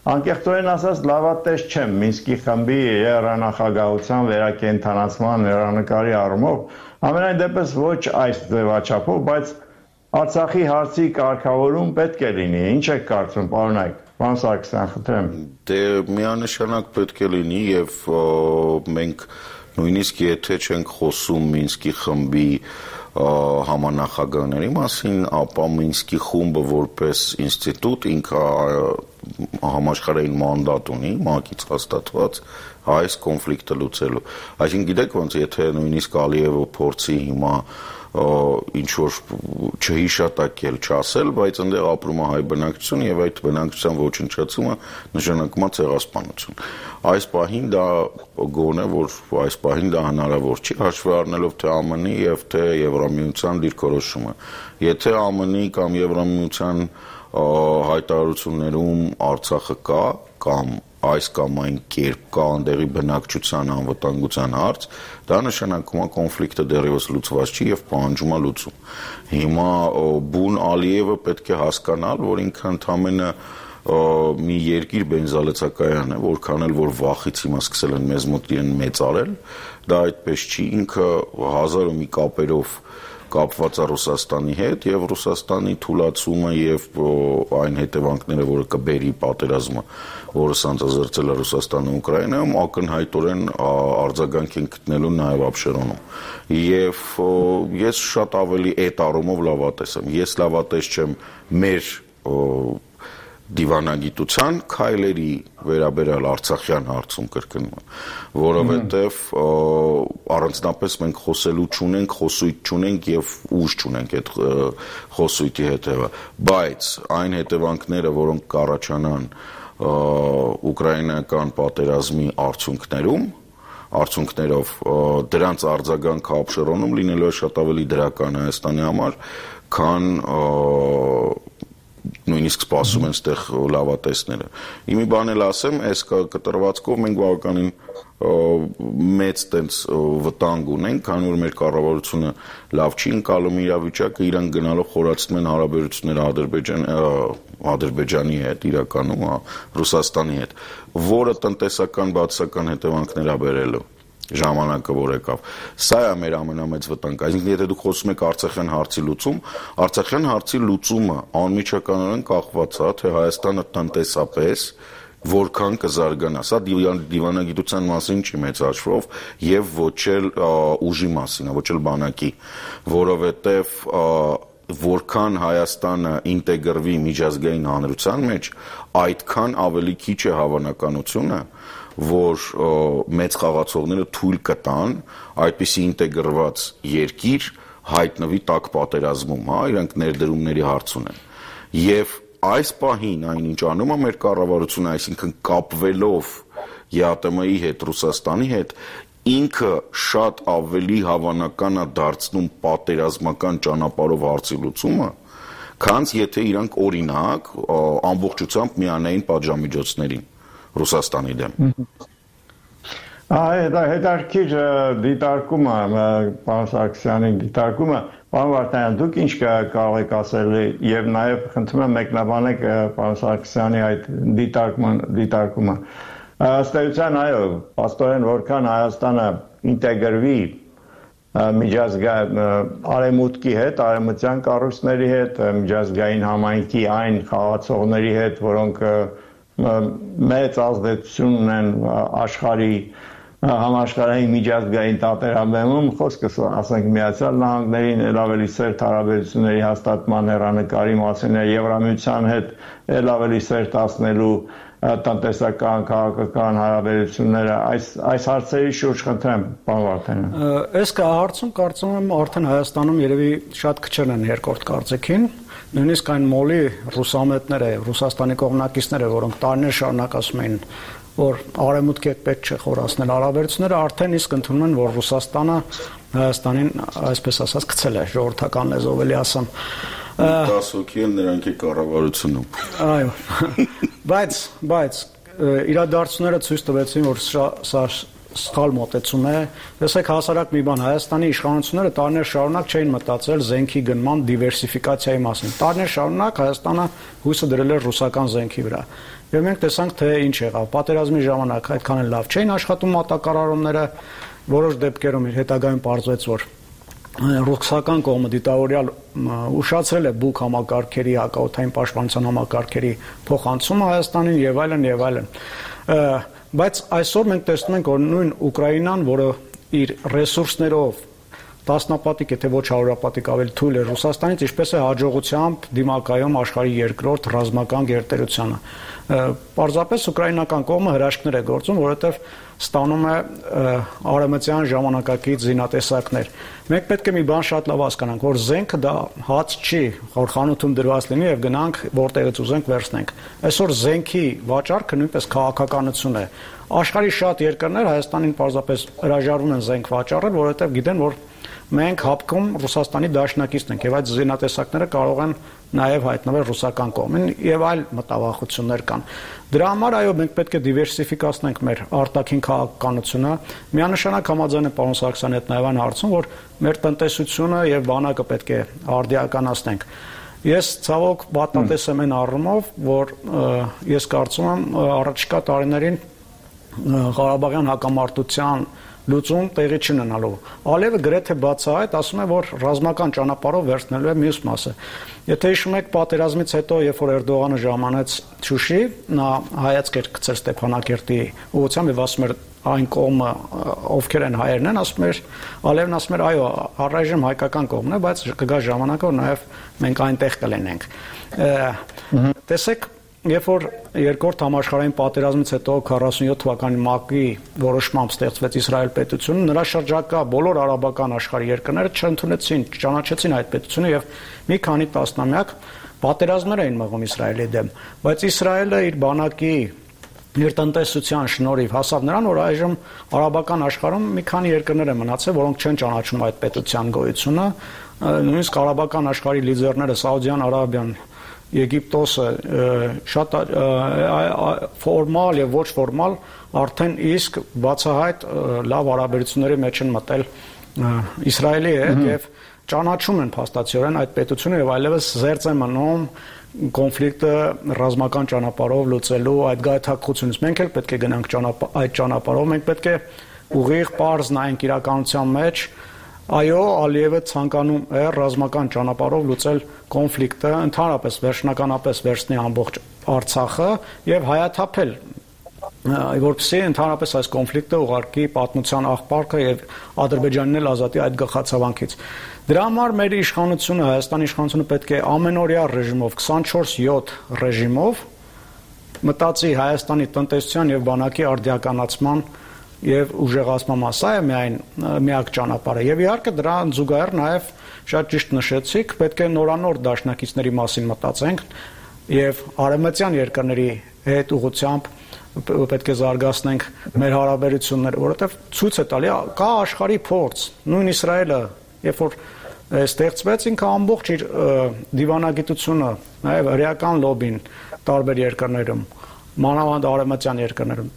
անկեղծորեն ասած լավատես չեմ Մինսկի խմբի երանախագահության վերակենդանացման հեռանկարի առումով, ամենայն դեպս ոչ այս ձևաչափով, բայց Արցախի հարցի կարգավորում պետք է լինի։ Ինչ եք կարծում, պարոն Այկ, պարոն Սարգսյան, խնդրեմ։ Դե միանշանակ պետք է լինի եւ մենք նույնիսկ եթե չենք խոսում Մինսկի խմբի համանախագահների մասին, ապա Մինսկի խումբը որպես ինստիտուտ ինքը համաշխարհային մանդատ ունի, ՄԱԿ-ից հաստատված այս կոնֆլիկտը լուծելու։ Այսինքն գիտեք ոնց, եթե նույնիսկ Ալիևը փորձի հիմա ինչ որ չհիշատակել, չասել, բայց այնտեղ ապրում է հայ բնակչություն եւ այդ բնակչության ոչնչացումը նշանակում է ցեղասպանություն։ Այս պահին դա գոնե որ այս պահին դա հնարավոր չի, հաշվի առնելով թե ԱՄՆ-ի եւ թե Եվրամիության դիրքորոշումը։ Եթե ԱՄՆ-ի կամ Եվրամիության հայտարարություններում Արցախը կա կամ այս կամ այն կերպ կա այնտեղի բնակչության անվտանգության հարց, դա նշանակում է կոնֆլիկտը դեռևս լուծված չի եւ պահանջում է լուծում։ Հիմա բուն Ալիևը պետք է հասկանալ, որ ինքը ընդամենը մի երկիր բենզալեցակայան է, որքան էլ որ վախից հիմա սկսել են մեզ մոտ իրեն մեծարել, դա այդպես չի, ինքը հազար ու մի կապերով կապված է Ռուսաստանի հետ եւ Ռուսաստանի թուլացումը եւ այն հետևանքները, որը կբերի պատերազմը, որը սանձազերծել է Ռուսաստանը Ուկրաինայում, ակնհայտորեն արձագանք են գտնելու նաեւ Աբշերոնում։ Եվ ես շատ ավելի այդ առումով լավատես եմ։ Ես լավատես չեմ մեր դիվանագիտության քայլերի վերաբերյալ Արցախյան հարցում կրկնում, որովհետև առանձնապես մենք խոսելու չունենք, խոսույթ չունենք եւ ուժ չունենք այդ խոսույթի հետևը, բայց այն հետևանքները, որոնք կառաջանան ուկրաինական պատերազմի արդյունքներով դրանց արձագանքը Աբշերոնում լինելու է շատ ավելի դրական Հայաստանի համար, քան նույնիսկ սպասում են ստեղ լավատեսները։ Իմի բան էլ ասեմ, այս կտրվածքով մենք բավականին մեծ տենց վտանգ ունենք, քանի որ մեր կառավարությունը լավ չի ընկալում իրավիճակը, իրան գնալով խորացնում են հարաբերությունները Ադրբեջանի հետ, իրականում Ռուսաստանի հետ, որը տնտեսական բացասական հետևանքներ է բերելու ժամանակը որ եկավ։ Սա է մեր ամենամեծ վտանգը։ Այսինքն եթե դուք խոսում եք Արցախյան հարցի լուծում, Արցախյան հարցի լուծումը անմիջականորեն կախված է, թե Հայաստանը տնտեսապես որքան կզարգանա։ Սա դիվանագիտության մասին չի մեծ հաշվով եւ ոչ էլ ուժի մասին, ոչ էլ բանակի, որովհետեւ որքան Հայաստանը ինտեգրվի միջազգային հանրության մեջ, այդքան ավելի քիչ է հավանականությունը, որ մեծ խաղացողները թույլ կտան այդպիսի ինտեգրված երկիր հայտնվի տաք պատերազմում, իրանք ներդրումների հարց ունեն։ Եվ այս պահին այնինչ անում է մեր կառավարությունը, այսինքն կապվելով ԵԱՏՄ-ի հետ, Ռուսաստանի հետ, ինքը շատ ավելի հավանական է դարձնում պատերազմական ճանապարհով հարցի լուծումը, քան եթե իրանք օրինակ ամբողջությամբ միանային պատժամիջոցներին Ռուսաստանի դեմ։ Հետարքիր դիտարկումը, պարոն Սարգսյանի դիտարկումը, պարոն Վարդանյան, դուք ինչ կարող եք ասել եւ նաեւ խնդրում եմ մեկնաբանեք պարոն Սարգսյանի այդ դիտարկումը։ Ըստ էության, այո, աստորեն որքան Հայաստանը ինտեգրվի միջազգային արևմուտքի հետ, արևմտյան կառույցների հետ, միջազգային համայնքի այն խաղացողների հետ, որոնք մեծ ազդեցություն ունեն աշխարհի համաշխարհային միջազգային տատերաբեմում, խոսքս ասենք Միացյալ Նահանգներին, ել ավելի սերտ հարաբերությունների հաստատման հեռանկարի մասին, Եվրամիության հետ ել ավելի սերտ ասնելու տնտեսական, քաղաքական հարաբերությունները, այս հարցերի շուրջ խնդրեմ, պարոն Վարդանյան։ Այս հարցում կարծում եմ արդեն Հայաստանում երևի շատ քչեր են երկրորդ կարծիքին, նույնիսկ այն մոլի ռուսամետները, Ռուսաստանի կողմնակիցները, որոնք տարիներ շարունակ ասում էին, որ արևմուտքի հետ պետք չէ խորացնել հարաբերությունները, արդեն իսկ ընդունում են, որ Ռուսաստանը Հայաստանին, այսպես ասած, գցել է ժողովրդական լեզվով էլի ասեմ։ 10 հոգի են նրանքի կառավարությունում։ Այո։ Բայց իրադարձությունները ցույց տվեցին, որ սա սխալ մոտեցում է։ Տեսեք հասարակ մի բան, Հայաստանի իշխանությունները տարիներ շարունակ չէին մտածել զենքի գնման դիվերսիֆիկացիայի մասին։ Տարիներ շարունակ Հայաստանը հույսը դրել էր ռուսական զենքի վրա։ Եվ մենք տեսանք, թե ինչ եղավ։ Պատերազմի ժամանակ այդքան էլ լավ չէին աշխատում մատակարարումները, որոշ դեպքերում հետագայում պարզվեց, որ ռուսական կողմը դիտավորյալ ուշացրել է բուկ համակարգերի, հակաօդային պաշտպանության համակարգերի փոխանցումը Հայաստանին եւ այլն եւ այլն։ Բայց այսօր մենք տեսնում ենք, որ նույն Ուկրաինան, որը իր ռեսուրսներով տասնապատիկ, եթե ոչ հարյուրապատիկ ավելի թույլ է Ռուսաստանից, ինչպես է հաջողությամբ դիմակայում աշխարհի երկրորդ ռազմական գերտերությանը։ Պարզապես ուկրաինական կողմը հրաշքներ է գործում, որովհետև ստանում է արևմտյան ժամանակակից զինատեսակներ։ Մենք պետք է մի բան շատ լավ հասկանանք, որ զենքը դա հաց չի, որ խանութում դրված լինի եւ գնանք որտեղից ուզենք վերցնենք։ Այսօր զենքի վաճառքը նույնպես քաղաքականություն է։ Աշխարհի շատ երկրներ Հայաստանին պարզապես հրաժարվում են զենք վաճառել, որովհետև գիտեն, որ մենք հապկում Ռուսաստանի դաշնակիցն ենք եւ այդ զինատեսակները կարող են նաեւ հայտնվել ռուսական կողմին եւ այլ մտավախություններ կան։ Դրա համար այո, մենք պետք է դիվերսիֆիկացնենք մեր արտաքին քաղաքականությունը։ Միանշանակ համաձայն եմ պարոն Սարգսյանի հետ նաեւ այն հարցում, որ մեր տնտեսությունը եւ բանակը պետք է արդիականացնենք։ Ես ցավոք պատատես եմ այն առումով, որ ես կարծում եմ առաջիկա տարիներին Ղարաբաղյան հակամարտության լուծում տեղի չունենալու։ Ալիևը գրեթե բացահայտ ասում է, որ ռազմական ճանապարհով վերցնելու է մյուս մասը։ Եթե հիշում եք պատերազմից հետո, երբ որ Էրդողանը ժամանեց Շուշի, նա հայացք էր գցել Ստեփանակերտի ուղղությամբ եւ ասում էր այն կողմը ովքեր են հայերն են, ասում էր Ալիևն ասում էր այո, առայժմ հայկական կողմն է, բայց կգա ժամանակը, որ նաեւ մենք այնտեղ կլինենք։ Տեսեք, երբ որ երկրորդ համաշխարհային պատերազմից հետո 47 թվականի մարտի որոշմամբ ստեղծվեց Իսրայել պետությունը, նրա շրջակա բոլոր արաբական աշխարհի երկրները չընդունեցին, չճանաչեցին այդ պետությունը եւ մի քանի տասնամյակ պատերազմներ էին մղում Իսրայելի դեմ, բայց Իսրայելը իր բանակի իր տնտեսության շնորհիվ հասավ նրան, որ այժմ արաբական աշխարհում մի քանի երկրներ են մնացել, որոնք չեն ճանաչում այդ պետության գոյությունը, նույնիսկ արաբական աշխարհի լիդերները Սաուդյան Արաբիան, Եգիպտոսը շատ ֆորմալ եւ ոչ ֆորմալ արդեն իսկ բացահայտ լավ հարաբերությունների մեջ են մտել Իսրայելի հետ եւ ճանաչում են փաստացիորեն այդ պետությունը եւ այլևս զերծ է մնում կոնֆլիկտը ռազմական ճանապարհով լուծելու այդ գայթակղությունից։ Մենք էլ պետք է գնանք այդ ճանապարհով, մենք պետք է ուղիղ պարզ նայենք իրականության մեջ։ Այո, Ալիևը ցանկանում է ռազմական ճանապարհով լուծել կոնֆլիկտը, ընդհանրապես վերջնականապես վերցնի ամբողջ Արցախը եւ հայաթափել, որպեսզի ընդհանրապես այս կոնֆլիկտը ուղարկի պատմության աղբարկը եւ Ադրբեջանին էլ ազատի այդ գլխացավանքից։ Դրա համար մեր իշխանությունը, Հայաստանի իշխանությունը պետք է ամենօրյա ռեժիմով, 24/7 ռեժիմով մտածի Հայաստանի տնտեսության եւ բանակի արդիականացման եւ ուժեղացման մասը է միայն միակ ճանապարհը եւ իհարկե դրան զուգահեռ նաեւ շատ ճիշտ նշեցիք, պետք է նորանոր դաշնակիցների մասին մտածենք եւ արևմտյան երկրների հետ ուղղությամբ պետք է զարգացնենք մեր հարաբերությունները, որովհետեւ ցույց է տալի կա աշխարհի փորձ, նույն Իսրայելը, երբ որ ստեղծվեց ինքը ամբողջ իր դիվանագիտությունը, նաեւ հրեական լոբին տարբեր երկրներում, մանավանդ արևմտյան երկրներում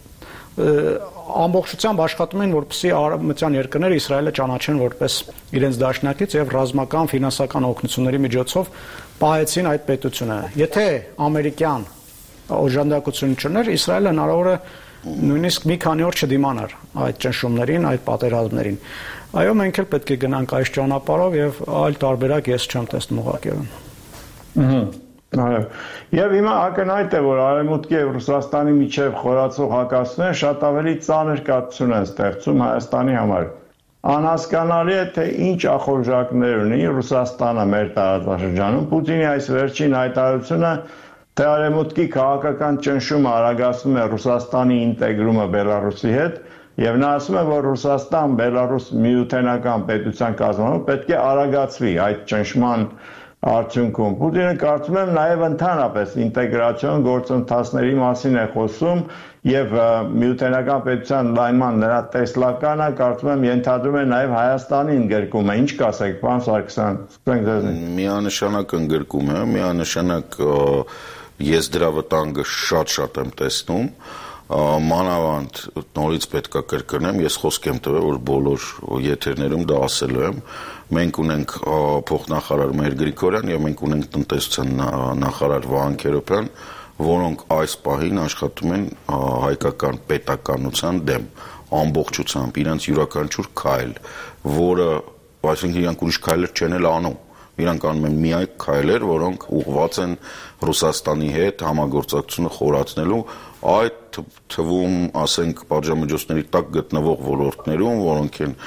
ամբողջությամբ աշխատում են, որպեսզի արևմտյան երկրները Իսրայելը ճանաչեն որպես իրենց դաշնակից եւ ռազմական, ֆինանսական օգնությունների միջոցով պահեցին այդ պետությունը։ Եթե ամերիկյան օժանդակություն չներ, Իսրայելը հնարավոր է նույնիսկ մի քանի օր չդիմանար այդ ճնշումներին, այդ պատերազմներին։ Այո, մենք էլ պետք է գնանք այս ճանապարհով եւ այլ տարբերակ ես չեմ տեսնում ուղղակի։ Եվ հիմա ակնհայտ է, որ Արևմուտքի եւ Ռուսաստանի միջև խորացող հակասությունները շատ ավելի ծանր կապություն են ստեղծում Հայաստանի համար։ Անհասկանալի է, թե ինչ ախորժակներ ունի Ռուսաստանը մեր տարածաշրջանում։ Պուտինի այս վերջին հայտարարությունը, թե Արևմուտքի քաղաքական ճնշումը արագացնում է Ռուսաստանի ինտեգրումը Բելարուսի հետ, եւ նա ասում է, որ Ռուսաստան-Բելարուս միութենական պետության կազմումը պետք է արագացվի այդ ճնշման արդյունքում։ Պուտինը կարծում եմ նաև ընդհանրապես ինտեգրացիոն գործընթացների մասին է խոսում եւ միութենական պետության լայնման նրա տեսլականը կարծում եմ ենթադրում է նաև Հայաստանին գրկում է։ Ինչ կասեք, պարոն Սարգսյան, սկսենք ձեզնից։ Միանշանակ ընդգրկում է, միանշանակ ես դրա վտանգը շատ եմ տեսնում, մանավանդ նորից պետք է կրկնեմ, ես խոսք եմ տվել, որ բոլոր եթերներում դա ասելու եմ, մենք ունենք փոխնախարար Մհեր Գրիգորյան եւ մենք ունենք տնտեսության նախարար Վահան Քերոբյան, որոնք այս պահին աշխատում են հայկական պետականության դեմ, ամբողջությամբ իրենց յուրաքանչյուր քայլ, որը այսինքն իրանք ուրիշ քայլեր չեն էլ անում, իրանք անում են միայն քայլեր, որոնք ուղղված են Ռուսաստանի հետ համագործակցությունը խորացնելու, այդ թվում, ասենք, պատժամիջոցների տակ գտնվող ոլորտներում, որոնք են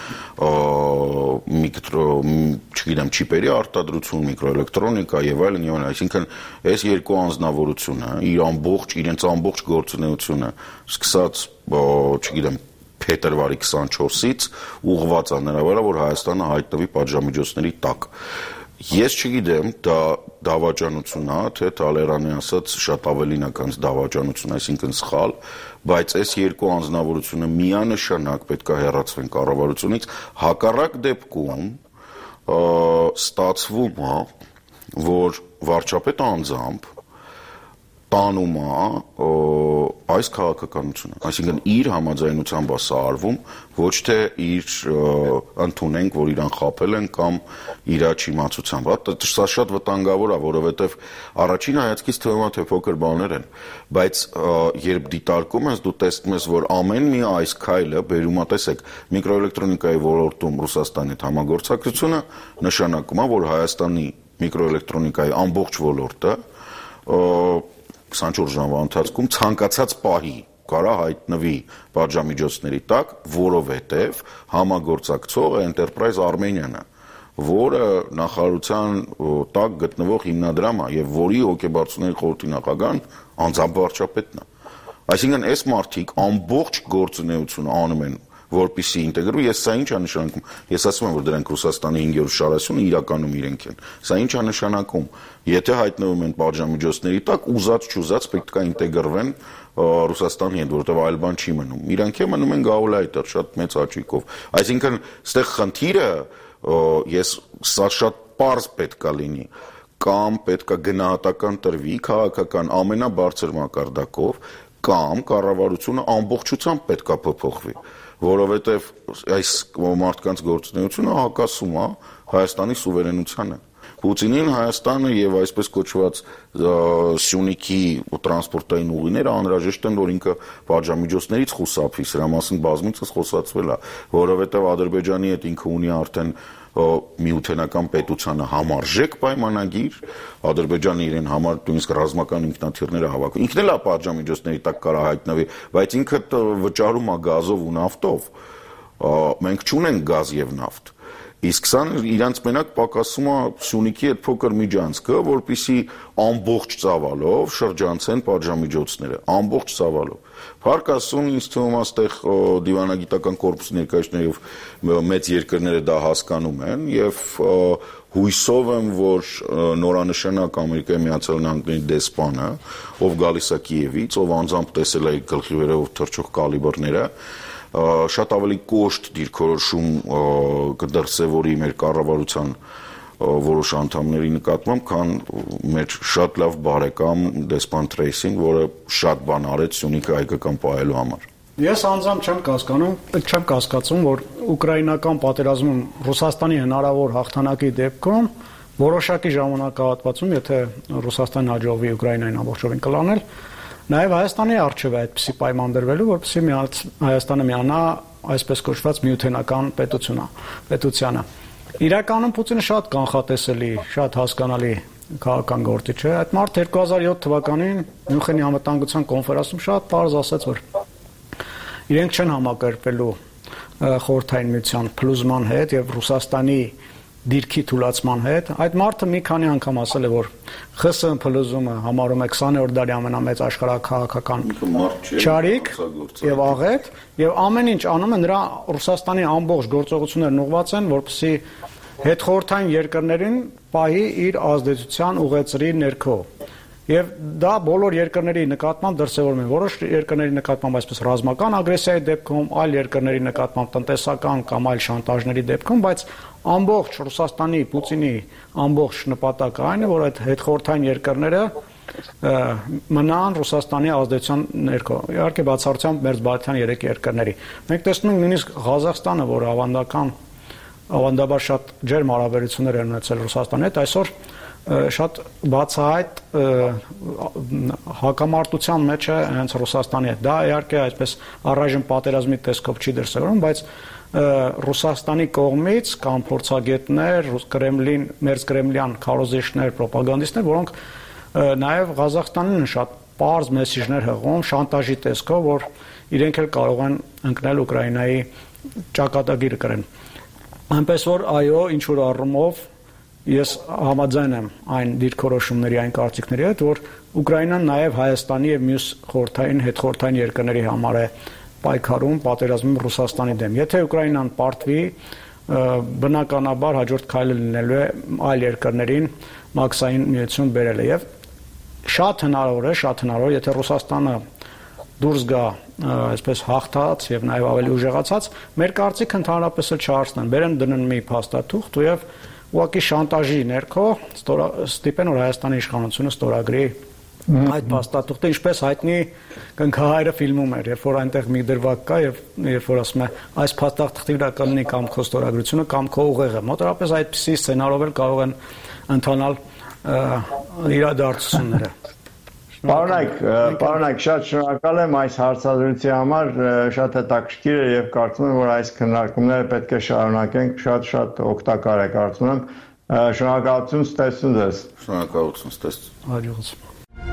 չգիտեմ, չիպերի արտադրություն, միկրոէլեկտրոնիկա եւ այլն, այսինքն այս երկու անձնավորությունը իրենց ամբողջ գործունեությունը սկսած, չգիտեմ, փետրվարի 24-ից ուղղված է նրա վրա, որ Հայաստանը հայտնվի պատժամիջոցների տակ։ Ես չգիտեմ, դա դավաճանություն է, թե Տալերանի ասած շատ ավելին ականց դավաճանություն, այսինքն սխալ, բայց այս երկու անձնավորությունը միանշանակ պետք է հեռացվեն կառավարությունից, հակառակ դեպքում ստացվում է, որ վարչապետ անձամբ տանում է այս քաղաքականությունը, այսինքն իր համաձայնությամբ է սա արվում, ոչ թե իր ընդունենք, որ իրան խաբել են կամ իր չիմացությամբ, սա շատ վտանգավոր է, որովհետև առաջին հայացքից թվում է, թե փոքր բաներ են, բայց երբ դիտարկում ես, դու տեսնում ես, որ ամեն մի այս քայլը բերում է, տեսեք, միկրոէլեկտրոնիկայի ոլորտում Ռուսաստանի հետ համագործակցությունը նշանակում է, որ Հայաստանի միկրոէլեկտրոնիկայի ամբողջ ոլորտը 24 ժամվա ընթացքում ցանկացած պահի կարա հայտնվի պատժամիջոցների տակ, որովհետև համագործակցող Enterprise Armenian-ը, որը նախարարության տակ գտնվող հիմնադրամ է եւ որի հոգեբարձուների խորհրդի նախագահն անձամբ վարչապետն է։ Այսինքն այս մարդիկ ամբողջ գործունեությունը անում են որպեսզի ինտեգրվի, ես սա ինչ է նշանակում, ես ասում եմ, որ դրանք Ռուսաստանի 5-րդ շարասյունը իրականում իրենք են, սա ինչ է նշանակում, եթե հայտնվում են պատժամիջոցների տակ, ուզած-չուզած պետք է ինտեգրվեն Ռուսաստանի հետ, որովհետև այլ բան չի մնում, իրանք է մնում են գաուլայտեր, շատ մեծ աճիկով, այսինքն ստեղ խնդիրը, սա շատ պարզ պետք է լինի, կամ պետք է գնահատական տրվի քաղաքական ամենաբարձր մակարդակով, կամ կառավարությունը ամբողջությամբ պետք է փոփոխվի, որովհետև այս մարդկանց գործունեությունը հակասում է Հայաստանի սուվերենությանը։ Պուտինին Հայաստանը եւ այսպես կոչված Սյունիքի տրանսպորտային ուղիները անհրաժեշտ են, որ ինքը պատժամիջոցներից խուսափվի, սրա մասին բազմիցս խոսացվել է, որովհետև Ադրբեջանի հետ ինքը ունի արդեն միութենական պետությանը համարժեք պայմանագիր, Ադրբեջանը իրեն համար նույնիսկ ռազմական ինքնաթիռները հավաքում, ինքն էլ է պատժամիջոցների տակ կարա հայտնվի, բայց ինքը վճարում է գազով ու նավթով, մենք չունենք գազ եւ նավթ, իսկ սա իրանց մենակ պակասում է Սյունիքի այդ փոքր միջանցքը, որպեսզի ամբողջ ծավալով շրջանցեն պատժամիջոցները, ամբողջ ծավալով։ Փառք Աստծուն, ինձ թվում է, այստեղ դիվանագիտական կորպուսի ներկայացնող եւ մեծ երկրները դա հասկանում են եւ հույսով եմ, որ նորանշանակ Ամերիկայի Միացյալ Նահանգների դեսպանը, ով գալիս է Կիևից, ով անձամբ տեսել է գլխի վերևով թռչող կալիբրները, շատ ավելի կոշտ դիրքորոշում կդրսևորի մեր կառավարության որոշ անդամների նկատմամբ, քան մեր շատ լավ բարեկամ դեսպան Թրեյսին, որը շատ բան արեց Սյունիքը հայկական պահելու համար։ Ես անձամբ չեմ կասկածում, որ ուկրաինական պատերազմում Ռուսաստանի հնարավոր հաղթանակի դեպքում որոշակի ժամանակահատվածում, եթե Ռուսաստանին հաջողվի Ուկրաինային ամբողջովին կլանել, նաև Հայաստանի արժեվ է այդպիսի պայման դրվելու, որպեսզի Հայաստանը միանա այսպես կոչված միութենական պետությանը։ Իրականում Պուտինը շատ կանխատեսելի, շատ հասկանալի քաղաքական գործիչ է։ Այդ մարդը 2007 թվականին Մյունխենի անվտանգության կոնֆերանսում շատ պարզ ասաց, որ իրենք չեն համակերպելու խորհրդային միության փլուզման հետ եւ Ռուսաստանի դիրքի թուլացման հետ։ Այդ մարդը մի քանի անգամ ասել է, որ ԽՍՀՄ փլուզումը համարում է 20-րդ դարի ամենամեծ աշխարհաքաղաքական չարիք եւ աղետ, եւ ամեն ինչ անում է նրա Ռուսաստանի ամբողջ գործողություններն ուղղված են, որպեսզի հետխորհրդային երկրներին պահի իր ազդեցության ուղեցրի ներքո։ Եվ դա բոլոր երկրների նկատմամբ դրսևորում է, որոշ երկրների նկատմամբ այսպես ռազմական ագրեսիայի դեպքում, այլ երկրների նկատմամբ տնտեսական կամ այլ շանտաժների դեպքում, բայց ամբողջ Ռուսաստանի, Պուտինի ամբողջ նպատակը այն է, որ այդ հետխորհրդային երկրները մնան Ռուսաստանի ազդեցության ներքո։ Իհարկե բացառությամբ մերձբալթյան 3 երկրների։ Մենք տեսնում ենք նույնիսկ Ղազախստանը, որ ավանդաբար շատ ջերմ հարաբերություններ են ունեցել Ռուսաստանի հետ, այսօր շատ բացահայտ հակամարտության մեջ է հենց Ռուսաստանի հետ։ Դա իհարկե այսպես առայժմ պատերազմի տեսքով չի դրսևորվում, բայց Ռուսաստանի կողմից կամ փորձագետներ, Կրեմլին, մերձկրեմլյան քարոզիչներ, պրոպագանդիստներ, որոնք նաև Ղազախստանին շատ պարզ մեսիջներ հղում, շանտաժի տեսքով, որ իրենք էլ կարող են ընկնել Ուկրաինայի ճակատագիրը կրեն։ Այնպես որ այո, ինչ որ առումով ես համաձայն եմ այն դիրքորոշումների, այն կարծիքների հետ, որ Ուկրաինան նաև Հայաստանի եւ մյուս հետխորհրդային երկրների համար է պայքարում պատերազմում Ռուսաստանի դեմ։ Եթե Ուկրաինան պարտվի, բնականաբար հաջորդ քայլը լինելու է այլ երկրներին մաքսային միություն բերելը եւ շատ հնարավոր է, եթե Ռուսաստանը դուրս գա այսպես հաղթած եւ նաեւ ավելի ուժեղացած, մեր կարծիքը ընդհանրապես չհարցնեն, բերեն դնեն մի փաստաթուղթ եւ ուղղակի շանտաժի ներքո ստիպեն, որ Հայաստանի իշխանությունը ստորագրի այդ փաստաթուղթը, ինչպես հայտնի Կնքահայրը ֆիլմում էր, երբ որ այնտեղ մի դրվագ կա եւ երբ որ ասում է այս փաստաթղթի վրա կլինի կամ քո ստորագրությունը կամ քո ուղեղը, մոտավորապես այդպիսի սցենարով էլ կարող են ընթանալ իրադարձությունները։ Պարոնայք, շատ շնորհակալ եմ այս հարցազրույցի համար, շատ հետաքրքիր է եւ կարծում եմ, որ այս քննարկումները պետք է շարունակենք, շատ օգտակար է կարծում եմ։ Շնորհակալություն, ստեսություն ձեզ։ Շնորհակալություն, ստեսություն։ Հաջողություն։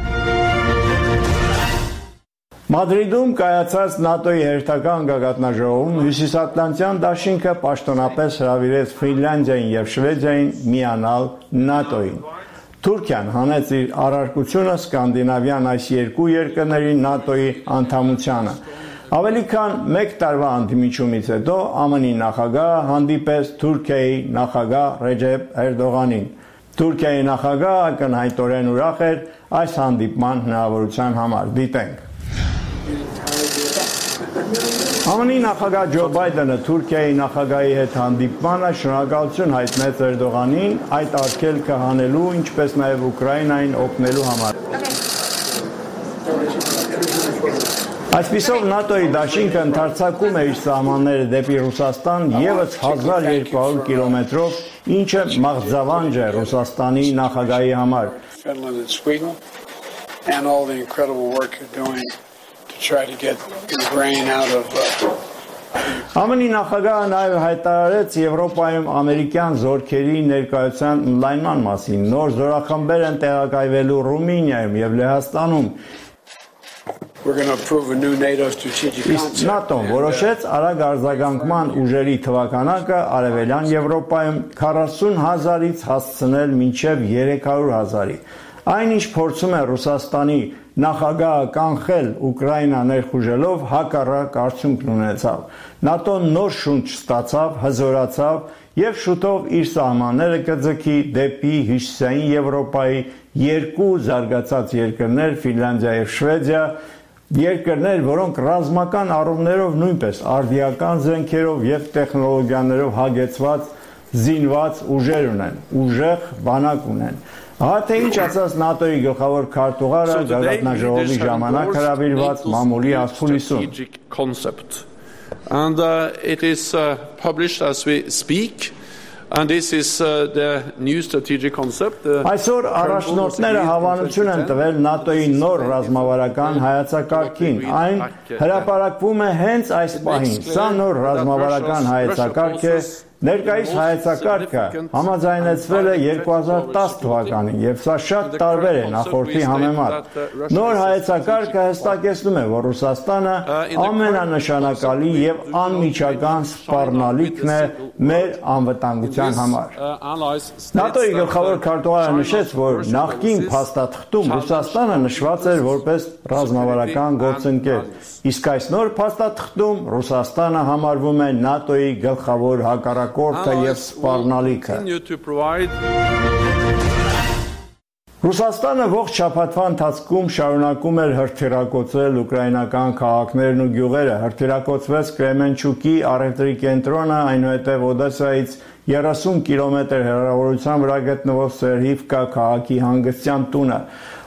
Մադրիդում կայացած ՆԱՏՕ-ի հերթական գագաթնաժողովում Հյուսիսատլանտյան դաշինքը պաշտոնապես հրավիրեց Ֆինլանդիային եւ Շվեդիային միանալ ՆԱՏՕ-ին։ Թուրքիան հանեց իր առարկությունը սկանդինավյան այս երկու երկրների ՆԱՏՕ-ի անդամությանը։ Ավելի քան 1 տարվա ընդդիմությունից հետո ԱՄՆ-ի նախագահը հանդիպեց Թուրքիայի նախագահ Ռեջեփ Էրդողանին։ Թուրքիայի նախագահը ակնհայտորեն ուրախ էր այս հանդիպման հնարավորության համար։ Դիտենք։ ԱՄՆ-ի նախագահ Ջո Բայդենը Թուրքիայի նախագահի հետ հանդիպմանը շնորհակալություն հայտնեց Էրդողանին այդ արգելքը հանելու, ինչպես նաև Ուկրաինային օգնելու համար։ Այսպիսով ՆԱՏՕ-ի դաշինքը ընդարձակում է իր սահմանները դեպի Ռուսաստան ևս 1200 կիլոմետրով, ինչը մաղձավանջ է Ռուսաստանի նախագահի համար։ ԱՄՆ-ի նախագահը նաև հայտարարեց Եվրոպայում ամերիկյան զորքերի ներկայության ընդլայնման մասին։ Նոր զորախմբեր են տեղակայվելու Ռումինիայում եւ Լեհաստանում։ Իսկ ՆԱՏՕ-ն որոշեց արագ արձագանքման ուժերի թվականակը Արևելյան Եվրոպայում 40,000-ից հասցնել մինչև 300,000-ի։ Այն ինչ փորձում է Ռուսաստանի նախագահը կանխել Ուկրաինա ներխուժելով, հակառակ արդյունքն ունեցավ։ ՆԱՏՕ-ն նոր շունչ ստացավ, հզորացավ եւ շուտով իր սահմանները կձգի դեպի Հյուսիսային Եվրոպայի երկու զարգացած երկրներ՝ Ֆինլանդիա եւ Շվեդիա, երկրներ, որոնք ռազմական առումներով նույնպես արդիական զենքերով եւ տեխնոլոգիաներով հագեցված զինված ուժեր ունեն, ուժեղ բանակ ունեն։ Հա թե ինչ ասաց ՆԱՏՕ-ի գլխավոր քարտուղարը գագաթնաժողովի ժամանակ հրավիրված մամուլի ասուլիսում։ And it is published as we speak. And this is the new strategic concept. Այսօր առաջնորդները հավանություն են տվել ՆԱՏՕ-ի նոր ռազմավարական հայեցակարգին։ Այն հրապարակվում է հենց այս պահին։ Սա նոր ռազմավարական հայեցակարգ է։ Ներկայիս հայեցակարգը համաձայնեցվել է 2010 թվականին եւ սա շատ տարբեր է նախորդի համեմատ։ Նոր հայեցակարգը հստակեցնում է, որ Ռուսաստանը ամենանշանակալի եւ անմիջական սպառնալիքն է մեր անվտանգության համար։ ՆԱՏՕ-ի գլխավոր քարտուղարը նշեց, որ նախկին փաստաթղթում Ռուսաստանը նշված էր որպես ռազմավարական գործընկեր, իսկ այս նոր փաստաթղթում Ռուսաստանը համարվում է ՆԱՏՕ-ի գլխավոր հակառակորդը եւ սպառնալիքը։ Ռուսաստանը ողջ շաբաթվա ընթացքում շարունակում էր հրթիռակոծել ուկրաինական քաղաքներն ու գյուղերը, հրթիռակոծվեց Կրեմենչուկի առևտրի կենտրոնը, այնուհետև Օդեսայից 30 կիլոմետր հեռավորության վրա գտնվող Սերհիվկա քաղաքի հանգստյան տունը։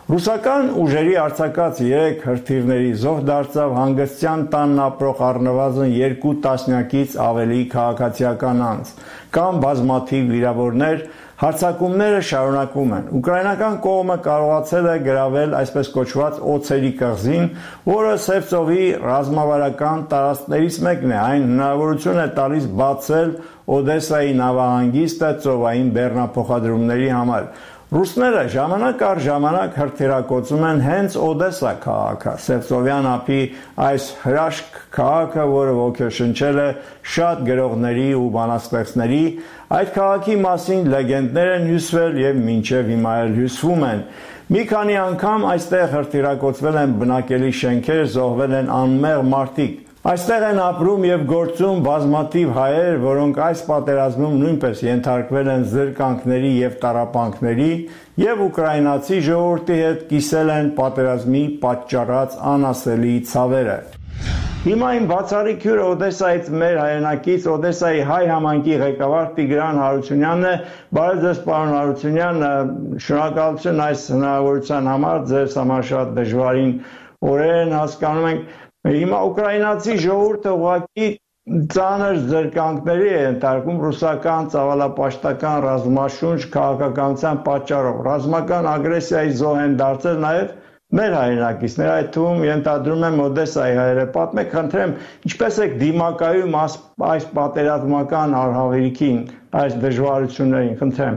Ռուսական ուժերի արձակած 3 հրթիռների զոհ դարձավ հանգստյան տանն ապրող առնվազն 2 տասնյակից ավելի քաղաքացիական անձ կամ բազմաթիվ վիրավորներ, հարձակումները շարունակվում են։ Ուկրաինական կողմը կարողացել է գրավել այսպես կոչված օձերի կղզին, որը Սևծովի ռազմավարական տարածքներից մեկն է։ Այն հնարավորություն է տալիս բացել Օդեսայի նավահանգիստը ծովային բեռնափոխադրումների համար։ Ռուսները ժամանակ առ ժամանակ հրթիռակոծում են հենց Օդեսա քաղաքը, Սևծովյան ափի այս հրաշք քաղաքը, որը ոգեշնչել է շատ գրողների ու բանաստեղծների, այդ քաղաքի մասին լեգենդներ են հյուսվել եւ մինչեւ հիմա էլ հյուսվում են։ Մի քանի անգամ այստեղ հրթիռակոծվել են բնակելի շենքեր, զոհվել են անմեղ մարդիկ։ Այստեղ են ապրում եւ գործում բազմաթիվ հայեր, որոնք այս պատերազմում նույնպես ենթարկվել են զրկանքների եւ տառապանքների եւ ուկրաինացի ժողովրդի հետ կիսել են պատերազմի պատճառած անասելի ցավերը։ Հիմա իմ բացառիկ հյուրը Օդեսայից մեր հայրենակից Օդեսայի հայ համայնքի ղեկավար Տիգրան Հարությունյանն է։ Բարև ձեզ, պարոն Հարությունյան, շնորհակալություն այս հնարավորության համար, ձեզ համար շատ դժվարին օրեր են, հասկանում ենք։ Հիմա ուկրաինացի ժողովուրդը ուղղակի ծանր զրկանքների է ենթարկում ռուսական ծավալապաշտական ռազմաշունչ քաղաքականության պատճառով։ Ռազմական ագրեսիայի զոհ են դարձել նաև մեր հայրենակիցները, այդ թվում ենթադրում եմ Օդեսայի հայերը։ Պատմեք, խնդրեմ, ինչպես եք դիմակայում այս պատերազմական արհավիրքին, այս դժվարություններին, խնդրեմ։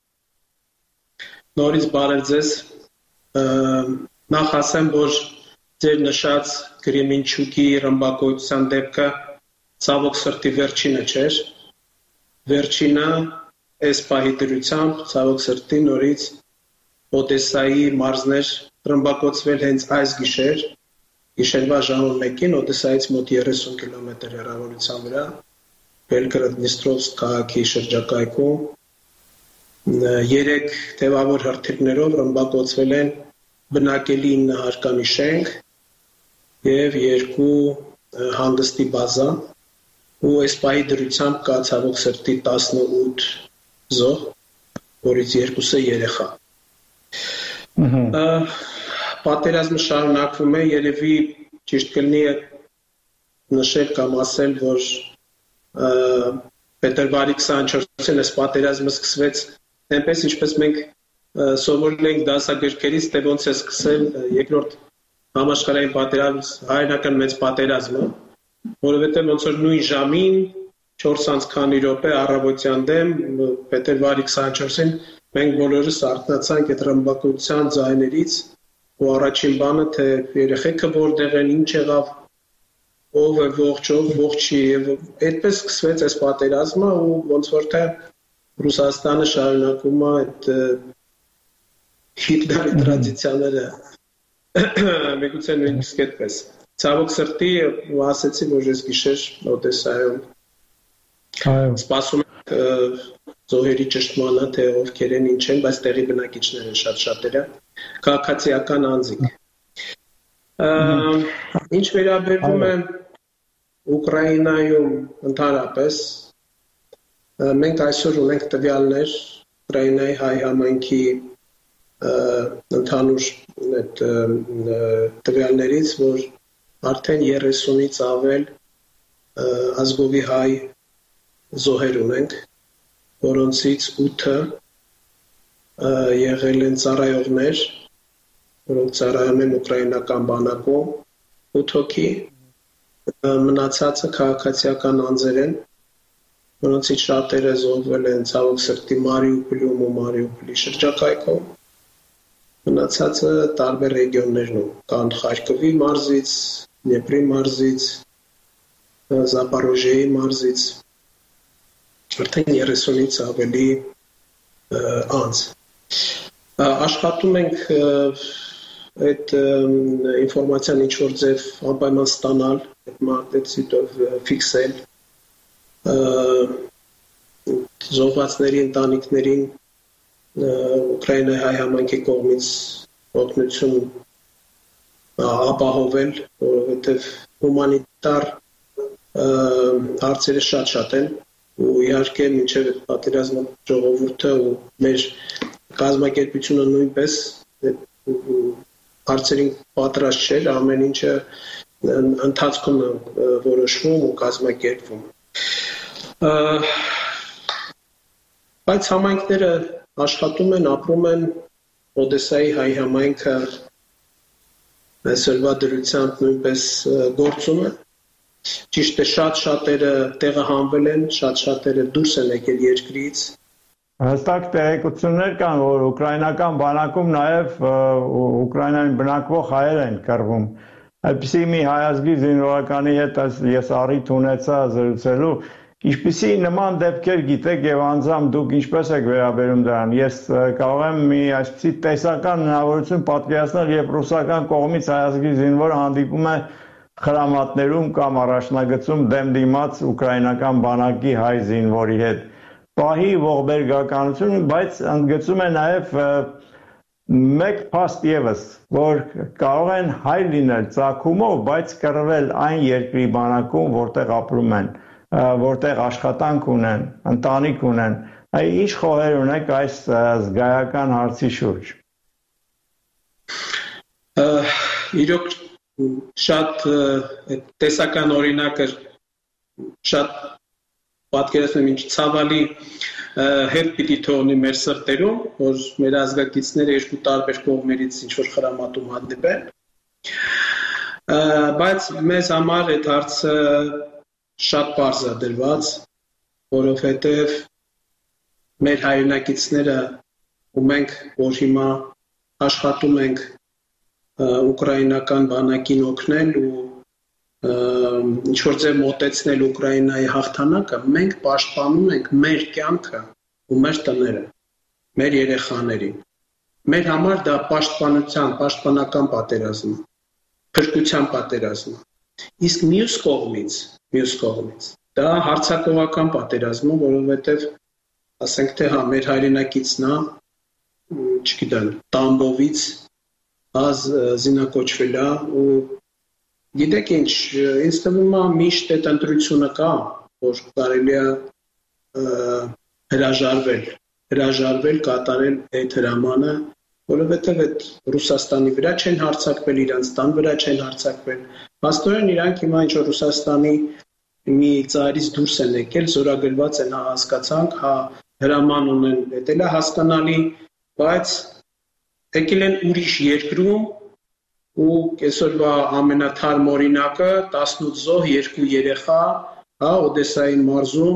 Նորից բարև ձեզ։ Նախ ասեմ, որ ձեր նշած Կրեմենչուկի ռմբակոծության դեպքը ցավոք սրտի վերջինը չէր։ Վերջինը այս պահի դրությամբ ցավոք սրտի նորից Օդեսայի մարզներ ռմբակոծվել հենց այս գիշեր, գիշերվա ժամը 1-ին Օդեսայից մոտ 30 կիլոմետր հեռավորության վրա, Բելգրադ-Դնիստրովսկ քաղաքի շրջակայքում 3 թևավոր հրթիռներով ռմբակոծվել են բնակելի 9 հարկանի շենք եւ 2 հանգստի բազա, ու այս պահի դրությամբ կա ցավոք սրտի 18 զոհ, որից 2-ը երեխա։ Պատերազմը շարունակվում է, երևի ճիշտ կլինի նշել կամ ասել, որ փետրվարի 24-ին այս պատերազմը սկսվեց այնպես, ինչպես մենք սովորել ենք դասագրքերից, թե ոնց է սկսել երկրորդ համաշխարհային պատերազմ, հայերական մեծ պատերազմը, որովհետև ոնց որ նույն ժամին 4 քանի րոպե առավոտյան դեմ փետրվարի 24-ին մենք բոլորս արթնացանք այդ ռմբակոծության ձայներից, ու առաջին բանը թե երեխեքը որտեղ են, ինչ եղավ, ով է ողջ, ով ողջ չի, եւ այդպես սկսվեց այս պատերազմը, ու ոնց որ թե Ռուսաստանը շարունակում է այդ Հիտլերի տրադիցիաները Միգուցե նույնիսկ այդպես։ Ցավոք սրտի ասեցի, որ ես գիշեր Օդեսայում սպասում ենք զոհերի ճշտմանը, թե ովքեր են, ինչ են, բայց տեղի բնակիչներ են շատ-շատերը, քաղաքացիական անձիկ։ Ինչ վերաբերվում է Ուկրաինայում ընդհանրապես, մենք այսօր ունենք տվյալներ Ուկրաինայի հայ համայնքի ընդհանուր տվյալներից, որ արդեն 30-ից ավել ազգովի հայ զոհեր ունենք, որոնցից 8-ը եղել են ծառայողներ, որոնք ծառայում են ուկրաինական բանակում, 8 հոգի, մնացածը քաղաքացիական անձեր են, որոնցից շատերը զոհվել են ցավոք սրտի Մարիուպոլում ու Մարիուպոլի շրջակայքում, մնացածը տարբեր ռեգիոններում, կան Խարկովի մարզից, Դնեպրի մարզից, Զապորոժիեի մարզից, արդեն 30-ից ավելի անձ։ Աշխատում ենք այդ ինֆորմացիան ինչ-որ ձև անպայման ստանալ, այդ մարտեցիտով ֆիքսել, զոհվածների ընտանիքներին Ուկրաինայի հայ համայնքի կողմից օգնություն ապահովել, որովհետև հումանիտար հարցերը շատ են, ու իհարկե մինչև պատերազմը ժողովուրդը ու մեր կազմակերպությունը նույնպես հարցերին պատրաստ չէր, ամեն ինչը ընթացքում որոշվում ու կազմակերպվում։ Բայց համայնքները աշխատում են, ապրում են, Օդեսայի հայ համայնքը այսօրվա դրությամբ նույնպես գործում է։ Ճիշտ է, շատ-շատերը տեղահանվել են, շատ-շատերը դուրս են եկել երկրից։ Հստակ տեղեկություններ կան, որ ուկրաինական բանակում նաև Ուկրաինայում բնակվող հայեր են կռվում։ Այդպիսի մի հայազգի զինվորականի հետ ես առիթ ունեցա զրուցելու, ինչպիսի նման դեպքեր գիտեք եւ անձամբ դուք ինչպես եք վերաբերում դրան։ Ես կարող եմ մի այսպիսի տեսական հնարավորություն պատկերացնել, երբ ռուսական կողմից հայազգի զինվորը հանդիպում է խրամատներում կամ առաջնագծում դեմ դիմաց ուկրաինական բանակի հայ զինվորի հետ։ Պահի ողբերգականություն, բայց ընդգծում է նաև մեկ փաստ եւս, որ կարող են հայ լինել ծագումով, բայց կռվել այն երկրի բանակում, որտեղ ապրում են, որտեղ աշխատանք ունեն, ընտանիք ունեն։ Ինչ խոհեր ունեք այս զգայական հարցի շուրջ։ Իրոք շատ տեսական օրինակը շատ պատկերացնում ինչ ցավալի հետ պիտի թողնի մեր սրտերում, որ մեր ազգակիցները երկու տարբեր կողմերից ինչ-որ խրամատում հանդիպեն, բայց մեզ համար այդ հարցը շատ պարզ է դրված, որովհետև մեր հայրենակիցները ու մենք, որ հիմա աշխատում ենք ուկրաինական բանակին օգնել ու ինչ-որ ձև մոտեցնել Ուկրաինայի հաղթանակը, մենք պաշտպանում ենք մեր կյանքը ու մեր տները, մեր երեխաներին։ Մեր համար դա պաշտպանական պատերազմ է, փրկության պատերազմ է։ Իսկ մյուս կողմից դա հարձակողական պատերազմ է, որովհետև ասենք թե հա մեր հայրենակիցն է, չգիտեմ, Տամբովից զինակոչվել է ու գիտեք ինչ, ինձ թվում է միշտ այդ ընտրությունը կա, որ կարելի է հրաժարվել, կատարել այդ հրամանը, որովհետև այդ Ռուսաստանի վրա չեն հարձակվել, իրանց տան վրա չեն հարձակվել։ Փաստորեն իրանք հիմա ինչ որ Ռուսաստանի մի ծայրից դուրս են եկել, զորագրված են, հասկացանք, հա հրաման ունեն, դա էլ է հասկանալի, բայց եկել են ուրիշ երկրում ու այսօրվա ամենաթարմ օրինակը 18 զոհ, 2 երեխա, հա, Օդեսայի մարզում,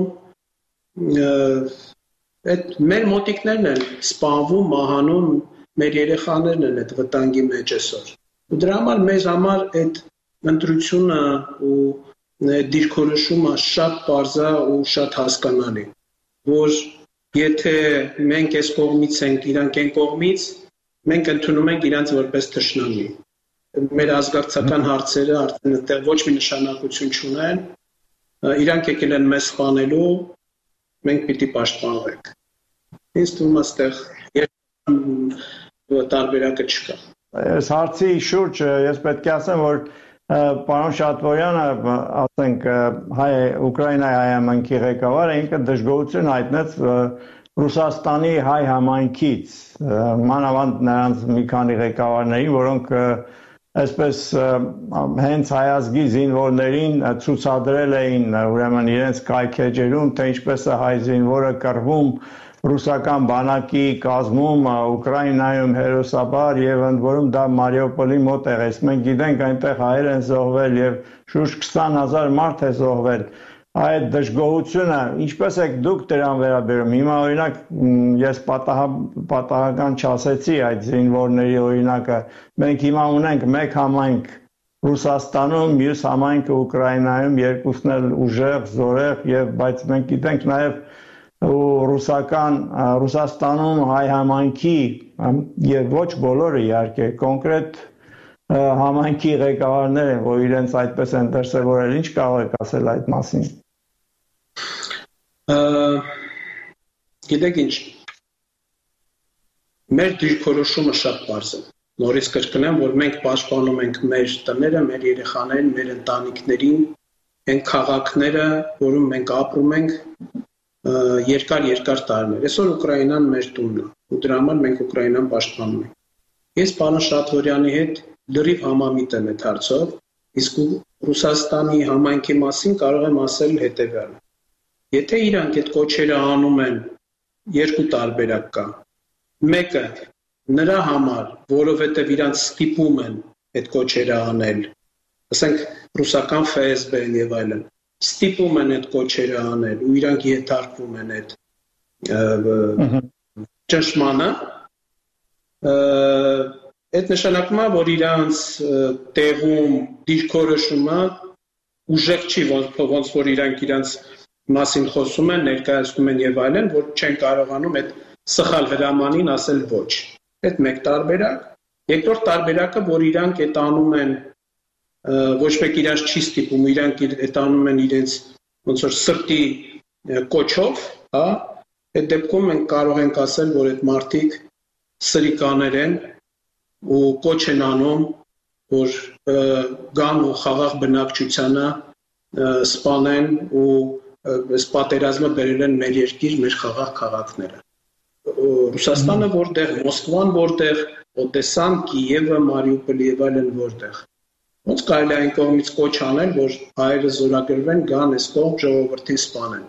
այդ մեր մոտիկներն են սպանվում, մահանում, մեր երեխաներն են այդ վտանգի մեջ այսօր։ Ու դրա համար մեզ համար այդ ընտրությունը ու դիրքորոշումը շատ պարզ է ու շատ հասկանալի, որ եթե մենք այս կողմից ենք, իրանք այն կողմից, մենք ընդունում ենք իրանց որպես թշնամի։ Մեր ազգակցական հարցերը արդեն այդտեղ ոչ մի նշանակություն չունեն, իրանք եկել են մեզ սպանելու, մենք պիտի պաշտպանվենք։ Ինձ թվում է այստեղ տարբերակը չկա։ Այս հարցի շուրջ ես պետք է ասեմ, որ պարոն Շատվորյանը, ասենք, Ուկրաինայի հայ համայնքի ղեկավարը ինքը դժգոհություն հայտնեց Ռուսաստանի հայ համայնքից, մանավանդ նրանց մի քանի ղեկավարների, որոնք այսպես հենց հայազգի զինվորներին ցուցադրել էին ուրեմն իրենց կայքեջերում, թե ինչպես է հայ զինվորը կռվում ռուսական բանակի կազմում Ուկրաինայում հերոսաբար եւ ընդ որում դա Մարիուպոլի մոտ է։ Մենք գիտենք այնտեղ հայեր են զոհվել եւ շուրջ 20000 մարդ է զոհվել։ Այդ դժգոհությունը ինչպես եք դուք դրան վերաբերում։ Հիմա օրինակ ես պատահական չասեցի այդ զինվորների օրինակը։ Մենք հիմա ունենք մեկ համայնք Ռուսաստանում, մյուս համայնքը Ուկրաինայում, երկուսն էլ ուժեղ, զորեղ եւ բայց մենք գիտենք նաեւ Ռուսաստանում հայ համայնքի եւ ոչ բոլորը իհարկե կոնկրետ համայնքի ղեկավարներ են, որ իրենց այդպես են դրսևորել, ինչ կարող եք ասել այդ մասին։ Գիտեք ինչ, մեր դիրքորոշումը շատ պարզ է։ Նորից կրկնեմ, որ մենք պաշտպանում ենք մեր տները, մեր երեխաներին, մեր ընտանիքներին, այն քաղաքները, որում մենք ապրում ենք երկար տարիներ։ Այսօր Ուկրաինան մեր տունն է, ու դրա համար մենք Ուկրաինան պաշտպանում ենք։ Ես պարոն Շատորյանի հետ լրիվ համամիտ եմ այդ հարցով, իսկ Ռուսաստանի համայնքի մասին կարող եմ ասել հետևյալը. Եթե իրանք այդ կոչերը անում են, երկու տարբերակ կա։ Մեկը նրա համար, որովհետև իրանք ստիպում են այդ կոչերը անել, ասենք ռուսական ՖՍԲ-ն եւ այլն, ստիպում են այդ կոչերը անել ու իրանք ենթարկվում են այդ ճնշմանը, այդ նշանակում է, որ իրանց տեղում դիրքորոշումը ուժեղ չի, ոնց որ իրանք իրանց մասին խոսում են, ներկայացնում են եւ այլն, որ չեն կարողանում այդ սխալ հրամանին ասել ոչ։ Այդ մեկ տարբերակ։ Երկրորդ տարբերակը, որ իրանք այդ անում են ոչ մեկ իրանց չի ստիպում, իրանք այդ անում են իրենց ոնց որ սրտի կոչով, հա, այդ դեպքում մենք կարող ենք ասել, որ այդ մարդիկ սրիկաներ են ու կոչ են անում, որ գան ու խաղաղ բնակչությանը սպանեն ու այս պատերազմը բերել են մեր երկիր, մեր խաղաղ քաղաքները։ Ռուսաստանը որտեղ, Մոսկվան որտեղ, Օդեսան, Կիևը, Մարիուպոլը եւ այլն որտեղ։ Ոնց կարելի է այն կողմից կոչ անել, որ հայերը զորագրվեն, գան այս կողմ ժողովրդին սպանեն։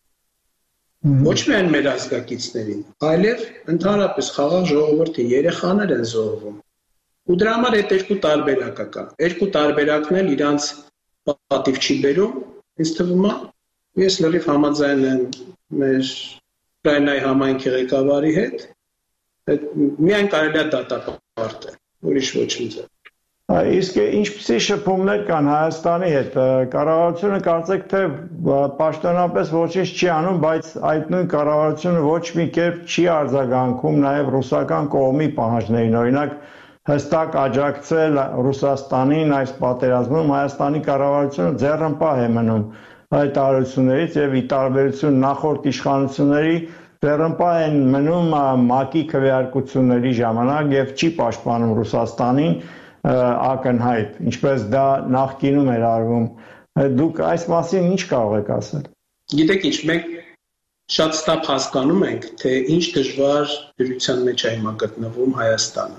Ոչ միայն մեր ազգակիցներին, այլև ընդհանրապես խաղաղ ժողովրդի երեխաներ են զոհվում։ Ու դրա համար այդ երկու տարբերակը կա։ Երկու տարբերակն էլ իրանց պատիվ չի բերում, ինձ թվում է, ես լրիվ համաձայն եմ մեր Ուկրաինայի համայնքի ղեկավարի հետ, միայն կարելի է դատապարտել, ուրիշ ոչինչ։ Իսկ ինչպիսի շփումներ կան Հայաստանի հետ, կառավարությունը կարծեք թե պաշտոնապես ոչինչ չի անում, բայց այդ նույն կառավարությունը ոչ մի կերպ չի արձագանքում նաև ռուսական կողմի պահանջներին, օրինակ հստակ աջակցել Ռուսաստանին այս պատերազմում, Հայաստանի կառավարությունը ձեռնպահ է մնում հայտարարություններից եւ ի տարբերություն նախորդ իշխանությունների ձեռնպահ են մնում ՄԱԿ-ի քվեարկությունների ժամանակ եւ չի պաշտպանում Ռուսաստանին ակնհայտ, ինչպես դա նախկինում էր արվում։ Դուք այս մասին ինչ կարող եք ասել։ Գիտեք ինչ, մենք շատ ստապ հասկանում ենք, թե ինչ դժվար դրության մեջ է հիմա գտնվում Հայաստանը։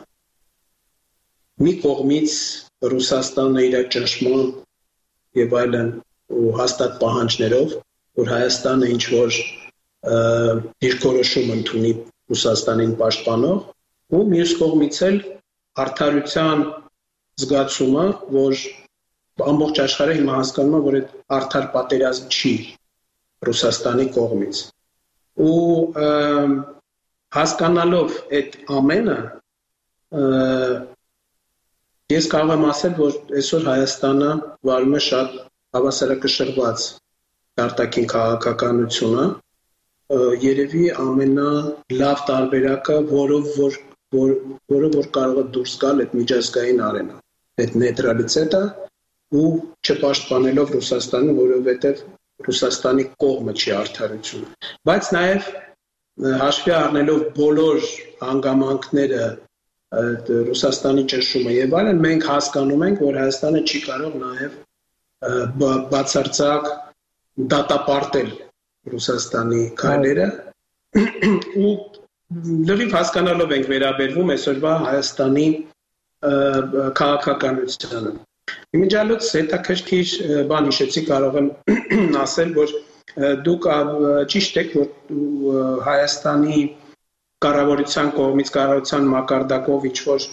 Մի կողմից Ռուսաստանը իր ճնշման եւ այլն ու հաստատ պահանջներով, որ Հայաստանը ինչ որ դիրքորոշում ընդունի Ռուսաստանին պաշտպանող, ու մյուս կողմից էլ արդարության զգացումը, որ ամբողջ աշխարհը հիմա հասկանում է, որ այդ արդար պատերազմ չի Ռուսաստանի կողմից։ Ու հասկանալով այդ ամենը, ես կարող եմ ասել, որ այսօր Հայաստանը վարում է շատ հավասարակշռված արտաքին քաղաքականությունը, երևի ամենալավ տարբերակը, որը կարող է դուրս գալ այդ միջազգային արենա, այդ նեյտրալիտետը ու չպաշտպանելով Ռուսաստանը, որովհետև Ռուսաստանի կողմը չի արդարությունը։ Բայց նաև հաշվի առնելով բոլոր հանգամանքները, Ռուսաստանի ճնշումը եւ այլն, մենք հասկանում ենք, որ Հայաստանը չի կարող նաև բացարձակ դատապարտել Ռուսաստանի քայլերը ու լրիվ հասկանալով ենք վերաբերվում այսօրվա Հայաստանի քաղաքականությանը։ Իմիջիալոց հետաքրքիր բան հիշեցի, կարող եմ ասել, որ դուք ճիշտ եք, որ Հայաստանի կառավարության կողմից կառավարության մակարդակով ինչ որ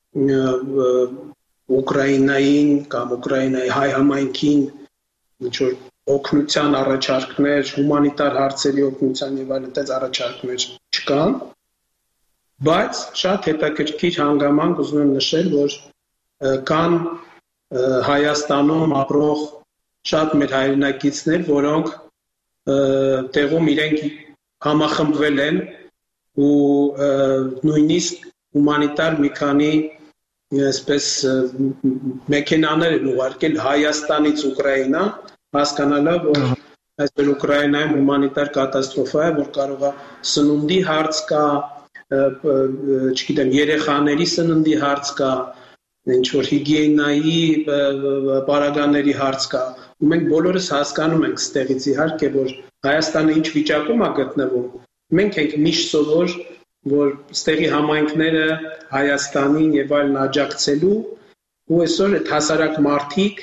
Ուկրաինային կամ Ուկրաինայի հայ համայնքին ինչ որ օգնության առաջարկներ, հումանիտար հարցերի օգնության եւ այլն այդպես առաջարկներ չկան, բայց շատ հետաքրքիր հանգամանք ուզում եմ նշել, որ կան Հայաստանում ապրող շատ մեր հայրենակիցներ, որոնք տեղում իրենք համախմբվել են ու նույնիսկ հումանիտար մի քանի այսպես մեքենաներ են ուղարկել Հայաստանից Ուկրաինա, հասկանալով, որ այսօր Ուկրաինայում հումանիտար կատաստրոֆա է, որ կարող է սնունդի հարց կա, չգիտեմ, երեխաների սննդի հարց կա, ինչ որ հիգիենայի պարագաների հարց կա, ու մենք բոլորս հասկանում ենք ստեղից իհարկե, որ Հայաստանը ինչ վիճակում է գտնվում, մենք ենք միշտ սովոր որ ստեղի համայնքները Հայաստանին եւ այլն աջակցելու ու այսօր այդ հասարակ մարդիկ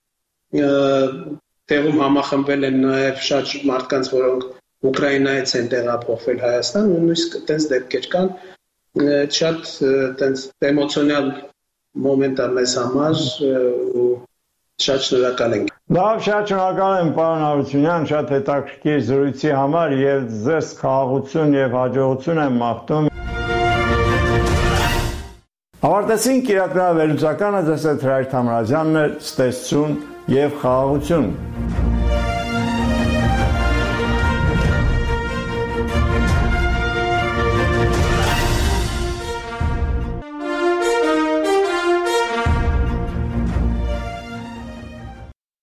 տեղում համախմբվել են նաեւ շատ մարդկանց, որոնք Ուկրաինայից են տեղափոխվել Հայաստան, ու նույնիսկ այդպես դեպքեր կան, շատ այդպես էմոցիոնալ մոմենտ է մեզ համար ու շատ շնորհակալ ենք։ Լավ, շատ շնորհակալ եմ պարոն Հարությունյան, շատ հետաքրքիր զրույցի համար եւ ձեզ խաղաղություն եւ հաջողություն եմ մաղթում։ Ավարտեցինք իրակնավելուցականը, ձեզ հետ Հրայր Թամրազյանն էր, ստեսություն եւ խաղաղություն։